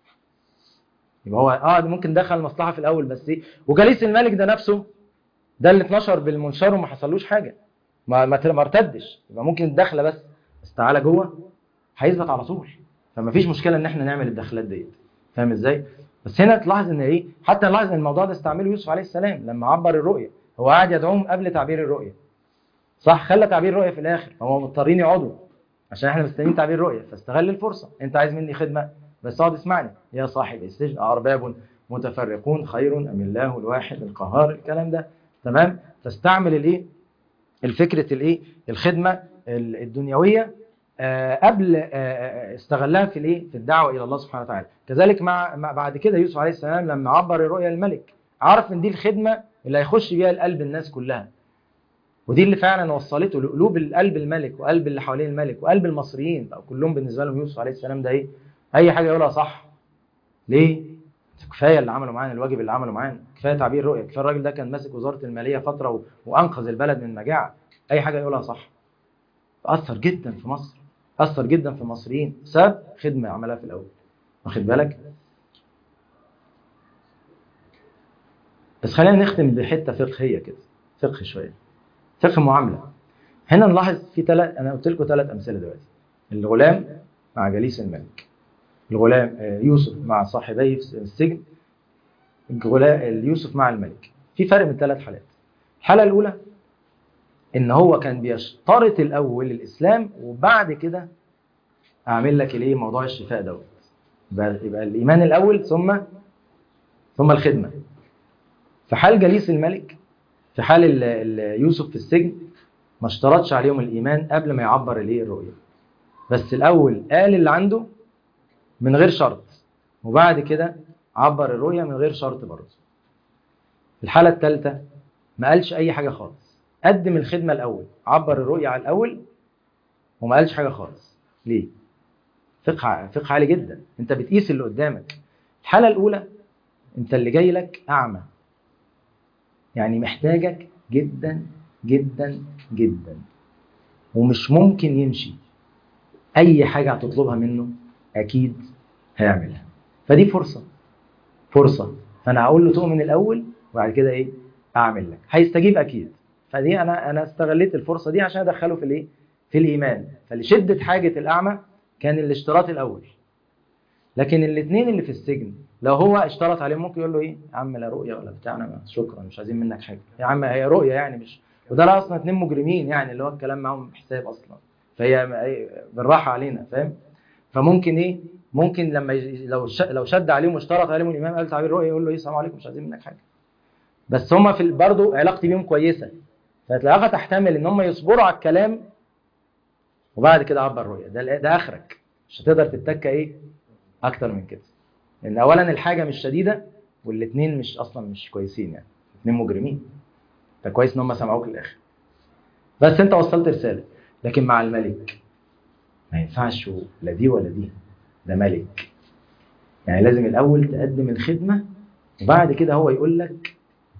يبقى هو ممكن دخل مصلحه في الاول بس ايه. وجليس الملك ده نفسه ده اللي اتنشر بالمنشار وما حصلوش حاجه، ما ارتدش، يبقى ممكن الدخله بس تعالى جوه هيثبت على طول. فما فيش مشكله ان احنا نعمل الدخلات ديت، فاهم ازاي؟ بس هنا تلاحظ ان ايه، حتى نلاحظ ان الموضوع ده استعمله يوسف عليه السلام لما عبر الرؤيه. هو قاعد يدعوهم قبل تعبير الرؤيه، صح؟ خلى تعبير الرؤيه في الاخر، هم مضطرين يقعدوا عشان احنا مستنيين تعبير الرؤيه، فاستغل الفرصه. انت عايز مني خدمه بس اقعد اسمعني. يا صاحب السجن أأرباب متفرقون خير ام الله الواحد القهار، الكلام ده تمام. فاستعمل الايه الفكره الايه الخدمه الدنيويه قبل استغلها في الايه في الدعوه الى الله سبحانه وتعالى. كذلك مع بعد كده يوسف عليه السلام لما عبر الرؤيا للملك عرف ان دي الخدمه اللي هيخش بيها القلب الناس كلها، ودي اللي فعلا وصلته لقلوب القلب الملك وقلب اللي حوالين الملك وقلب المصريين بقى كلهم بالنسبه لهم يوسف عليه السلام ده ايه، اي حاجه يقولها صح. ليه؟ كفايه اللي عمله معانا، الواجب اللي عمله معانا، كفايه تعبير رؤيه، كفايه الراجل ده كان ماسك وزاره الماليه فتره وانقذ البلد من مجاعه، اي حاجه يقولها صح. اثر جدا في مصر، اثر جدا في المصريين بسبب خدمه عملها في الاول، واخد بالك؟ بس خلينا نختم بحته فقهيه كده، فقه شويه، فقه معامله. هنا نلاحظ في انا قلت لكم 3 امثله دلوقتي: الغلام مع جليس الملك، الغلام يوسف مع صاحبيه في السجن، يوسف مع الملك. في فرق من 3 حالات. الحاله الاولى ان هو كان بيشترط الاول الاسلام وبعد كده اعمل لك الايه موضوع الشفاء دوت، يبقى الايمان الاول ثم الخدمه. في حال جليس الملك، في حال يوسف في السجن، ما اشترطش عليهم الايمان قبل ما يعبر الايه الرؤيه، بس الاول قال اللي عنده من غير شرط، وبعد كده عبر الرؤيه من غير شرط برضه. الحاله الثالثه ما قالش اي حاجه خالص، قدم الخدمه الاول، عبر الرؤيه على الاول وما قالش حاجه خالص. ليه؟ فقه عالي جدا، انت بتقيس اللي قدامك. الحاله الاولى انت اللي جاي لك اعمى، يعني محتاجك جدا جدا جدا ومش ممكن يمشي، اي حاجه هتطلبها منه اكيد هيعملها. فدي فرصه، فانا هقول له تؤمن الاول وبعد كده ايه اعمل لك، هيستجيب اكيد. فدي انا استغليت الفرصه دي عشان ادخله في الايه في الايمان. فلشده حاجه الاعمى كان الاشتراط الاول. لكن الاثنين اللي في السجن لو هو اشترط عليهم ممكن يقول له ايه يا عم لا رؤيه ولا بتاعنا، شكرا مش عايزين منك حاجه يا عم، هي رؤيه يعني مش، وده لا اصلا 2 مجرمين يعني اللي هو الكلام معاهم بحساب اصلا، فهي بالراحه علينا، فاهم؟ فممكن ايه ممكن لما لو شد عليهم واشترط عليهم الامام قال تعبير رؤيه يقول له ايه السلام عليكم مش عايزين منك حاجه. بس هم في برضه علاقتي بيهم كويسه، فهتلاقيها تحتمل ان هم يصبروا على الكلام وبعد كده عبر الرؤيه. ده اخرك، مش هتقدر تتكى ايه اكتر من كده، لان اولا الحاجه مش شديده والاثنين مش اصلا مش كويسين، يعني 2 مجرمين. فكويس ان هم سمعوك للاخر بس انت وصلت رساله. لكن مع الملك ما ينفعش لا دي ولا دي، ده ملك، يعني لازم الاول تقدم الخدمه وبعد كده هو يقول لك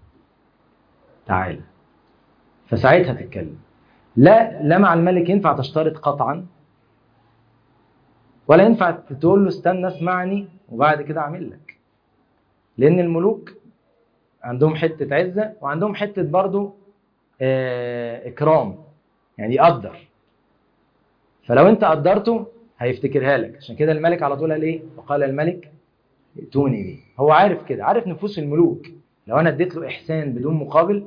تعالى، فساعتها تتكلم. لا مع الملك ينفع تشترط قطعا، ولا ينفع تقول له استنى اسمعني وبعد كده اعمل لك، لان الملوك عندهم حته عزه وعندهم حته برضو اكرام، يعني يقدر. فلو انت قدرته هيفتكرها لك. عشان كده الملك على طول قال ايه؟ وقال الملك ائتوني به. هو عارف كده، عارف نفوس الملوك. لو انا اديت له احسان بدون مقابل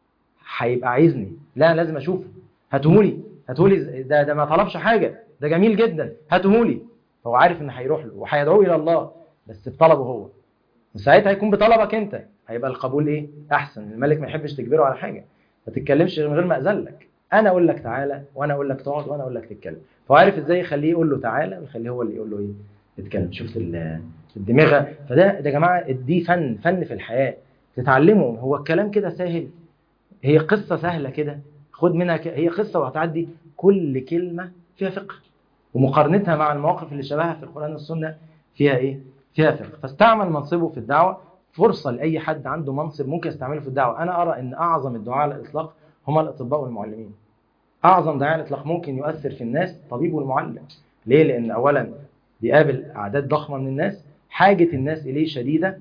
هيبقى عايزني، لا لازم اشوفه، هاتهولي هاتهولي، ده ما طلبش حاجه، ده جميل جدا، هاتهولي. هو عارف ان هيروح له وهيدعوه الى الله، بس بطلبه هو. وساعتها هيكون بطلبك انت، هيبقى القبول ايه؟ احسن. الملك ما يحبش تجبره على حاجه، ما تتكلمش من غير ما اذن لك. انا اقول لك تعالى، وانا اقول لك تقعد، وانا اقول لك تتكلم. فهو عارف ازاي يخليه يقول له تعالى، ويخليه هو اللي يقول له ايه؟ تتكلم. شفت الدماغه؟ فده يا جماعه دي فن في الحياه تتعلمه. هو الكلام كده سهل، هي قصه سهله كده، خد منها هي قصه وهتعدي. كل كلمه فيها فقه، ومقارنتها مع المواقف اللي شبهها في القرآن والسنة فيها إيه؟ فيها فقه. فاستعمل منصبه في الدعوة، فرصة لأي حد عنده منصب ممكن يستعمله في الدعوة. أنا أرى أن أعظم الدعاء على الإطلاق هم الأطباء والمعلمين. أعظم داعي على الإطلاق ممكن يؤثر في الناس طبيب والمعلم. ليه؟ لأن أولا بيقابل أعداد ضخمة من الناس، حاجة الناس إليه شديدة،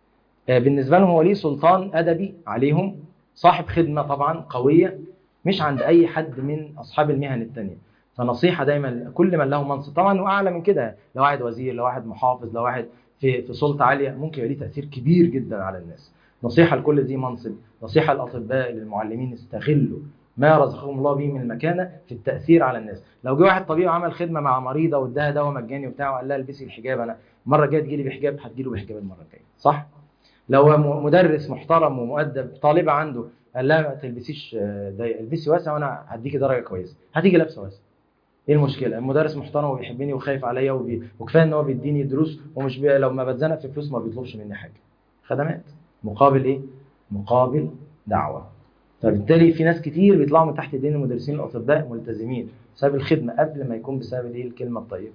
بالنسبة لهم هو ليه سلطان أدبي عليهم، صاحب خدمة طبعا قوية مش عند أي حد من أصحاب المهن التانية. فنصيحة دايما كل من له منصب طبعا، وأعلى من كده، لو واحد وزير، لو واحد محافظ، لو واحد في سلطة عالية، ممكن يبقى ليه تأثير كبير جدا على الناس. نصيحة لكل ذي منصب، نصيحة للأطباء للمعلمين، استغلوا ما رزقهم الله به من المكانة في التأثير على الناس. لو جه واحد طبيب عمل خدمة مع مريضة واداها دواء مجاني وبتاع وقال لها البسي الحجاب، أنا المرة الجاية تجيلي بحجاب، هتجيله بحجاب المرة الجاية، صح؟ لو مدرس محترم ومؤدب، طالبة عنده قال لها ما تلبسيش ضيق، البسي واسع وانا هديكي درجة كويسة، هتيجي لابسة واسع. ايه المشكلة؟ المدرس محترم وبيحبني وخايف عليا وكفايه ان هو بيديني دروس، ومش لو ما بتزنق في فلوس ما بيطلبش مني حاجة. خدمات مقابل ايه؟ مقابل دعوة. فبالتالي في ناس كتير بيطلعوا من تحت ايدين المدرسين الاطباء ملتزمين بسبب الخدمة قبل ما يكون بسبب الايه؟ الكلمة الطيبة.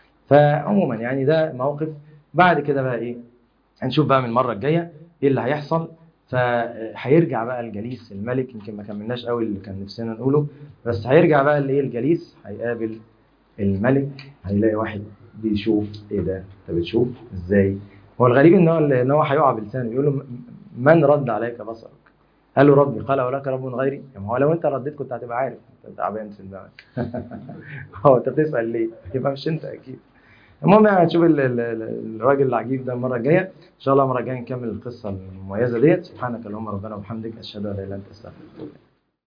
فعموما يعني ده موقف. بعد كده بقى ايه؟ هنشوف بقى من المرة الجاية ايه اللي هيحصل. فهيرجع بقى الجليس الملك، يمكن ما كملناش قوي اللي كان نفسنا نقوله، بس هيرجع بقى الايه؟ الجليس هيقابل الملك، هيلاقي واحد بيشوف ايه ده؟ انت بتشوف ازاي؟ هو الغريب ان هو هيقع بلسانه يقول له من رد عليك بصرك؟ قال له ربي. قال ولك رب غيري؟ يعني هو لو انت رديت كنت هتبقى عارف انت تعبان في دماغك. هو انت بتسأل ليه؟ يبقى مش انت اكيد. المهم يعني هنشوف الراجل العجيب ده المرة الجاية إن شاء الله. المرة الجاية نكمل القصة المميزة ديت. سبحانك اللهم ربنا وبحمدك، أشهد أن لا إله إلا أنت، أستغفرك.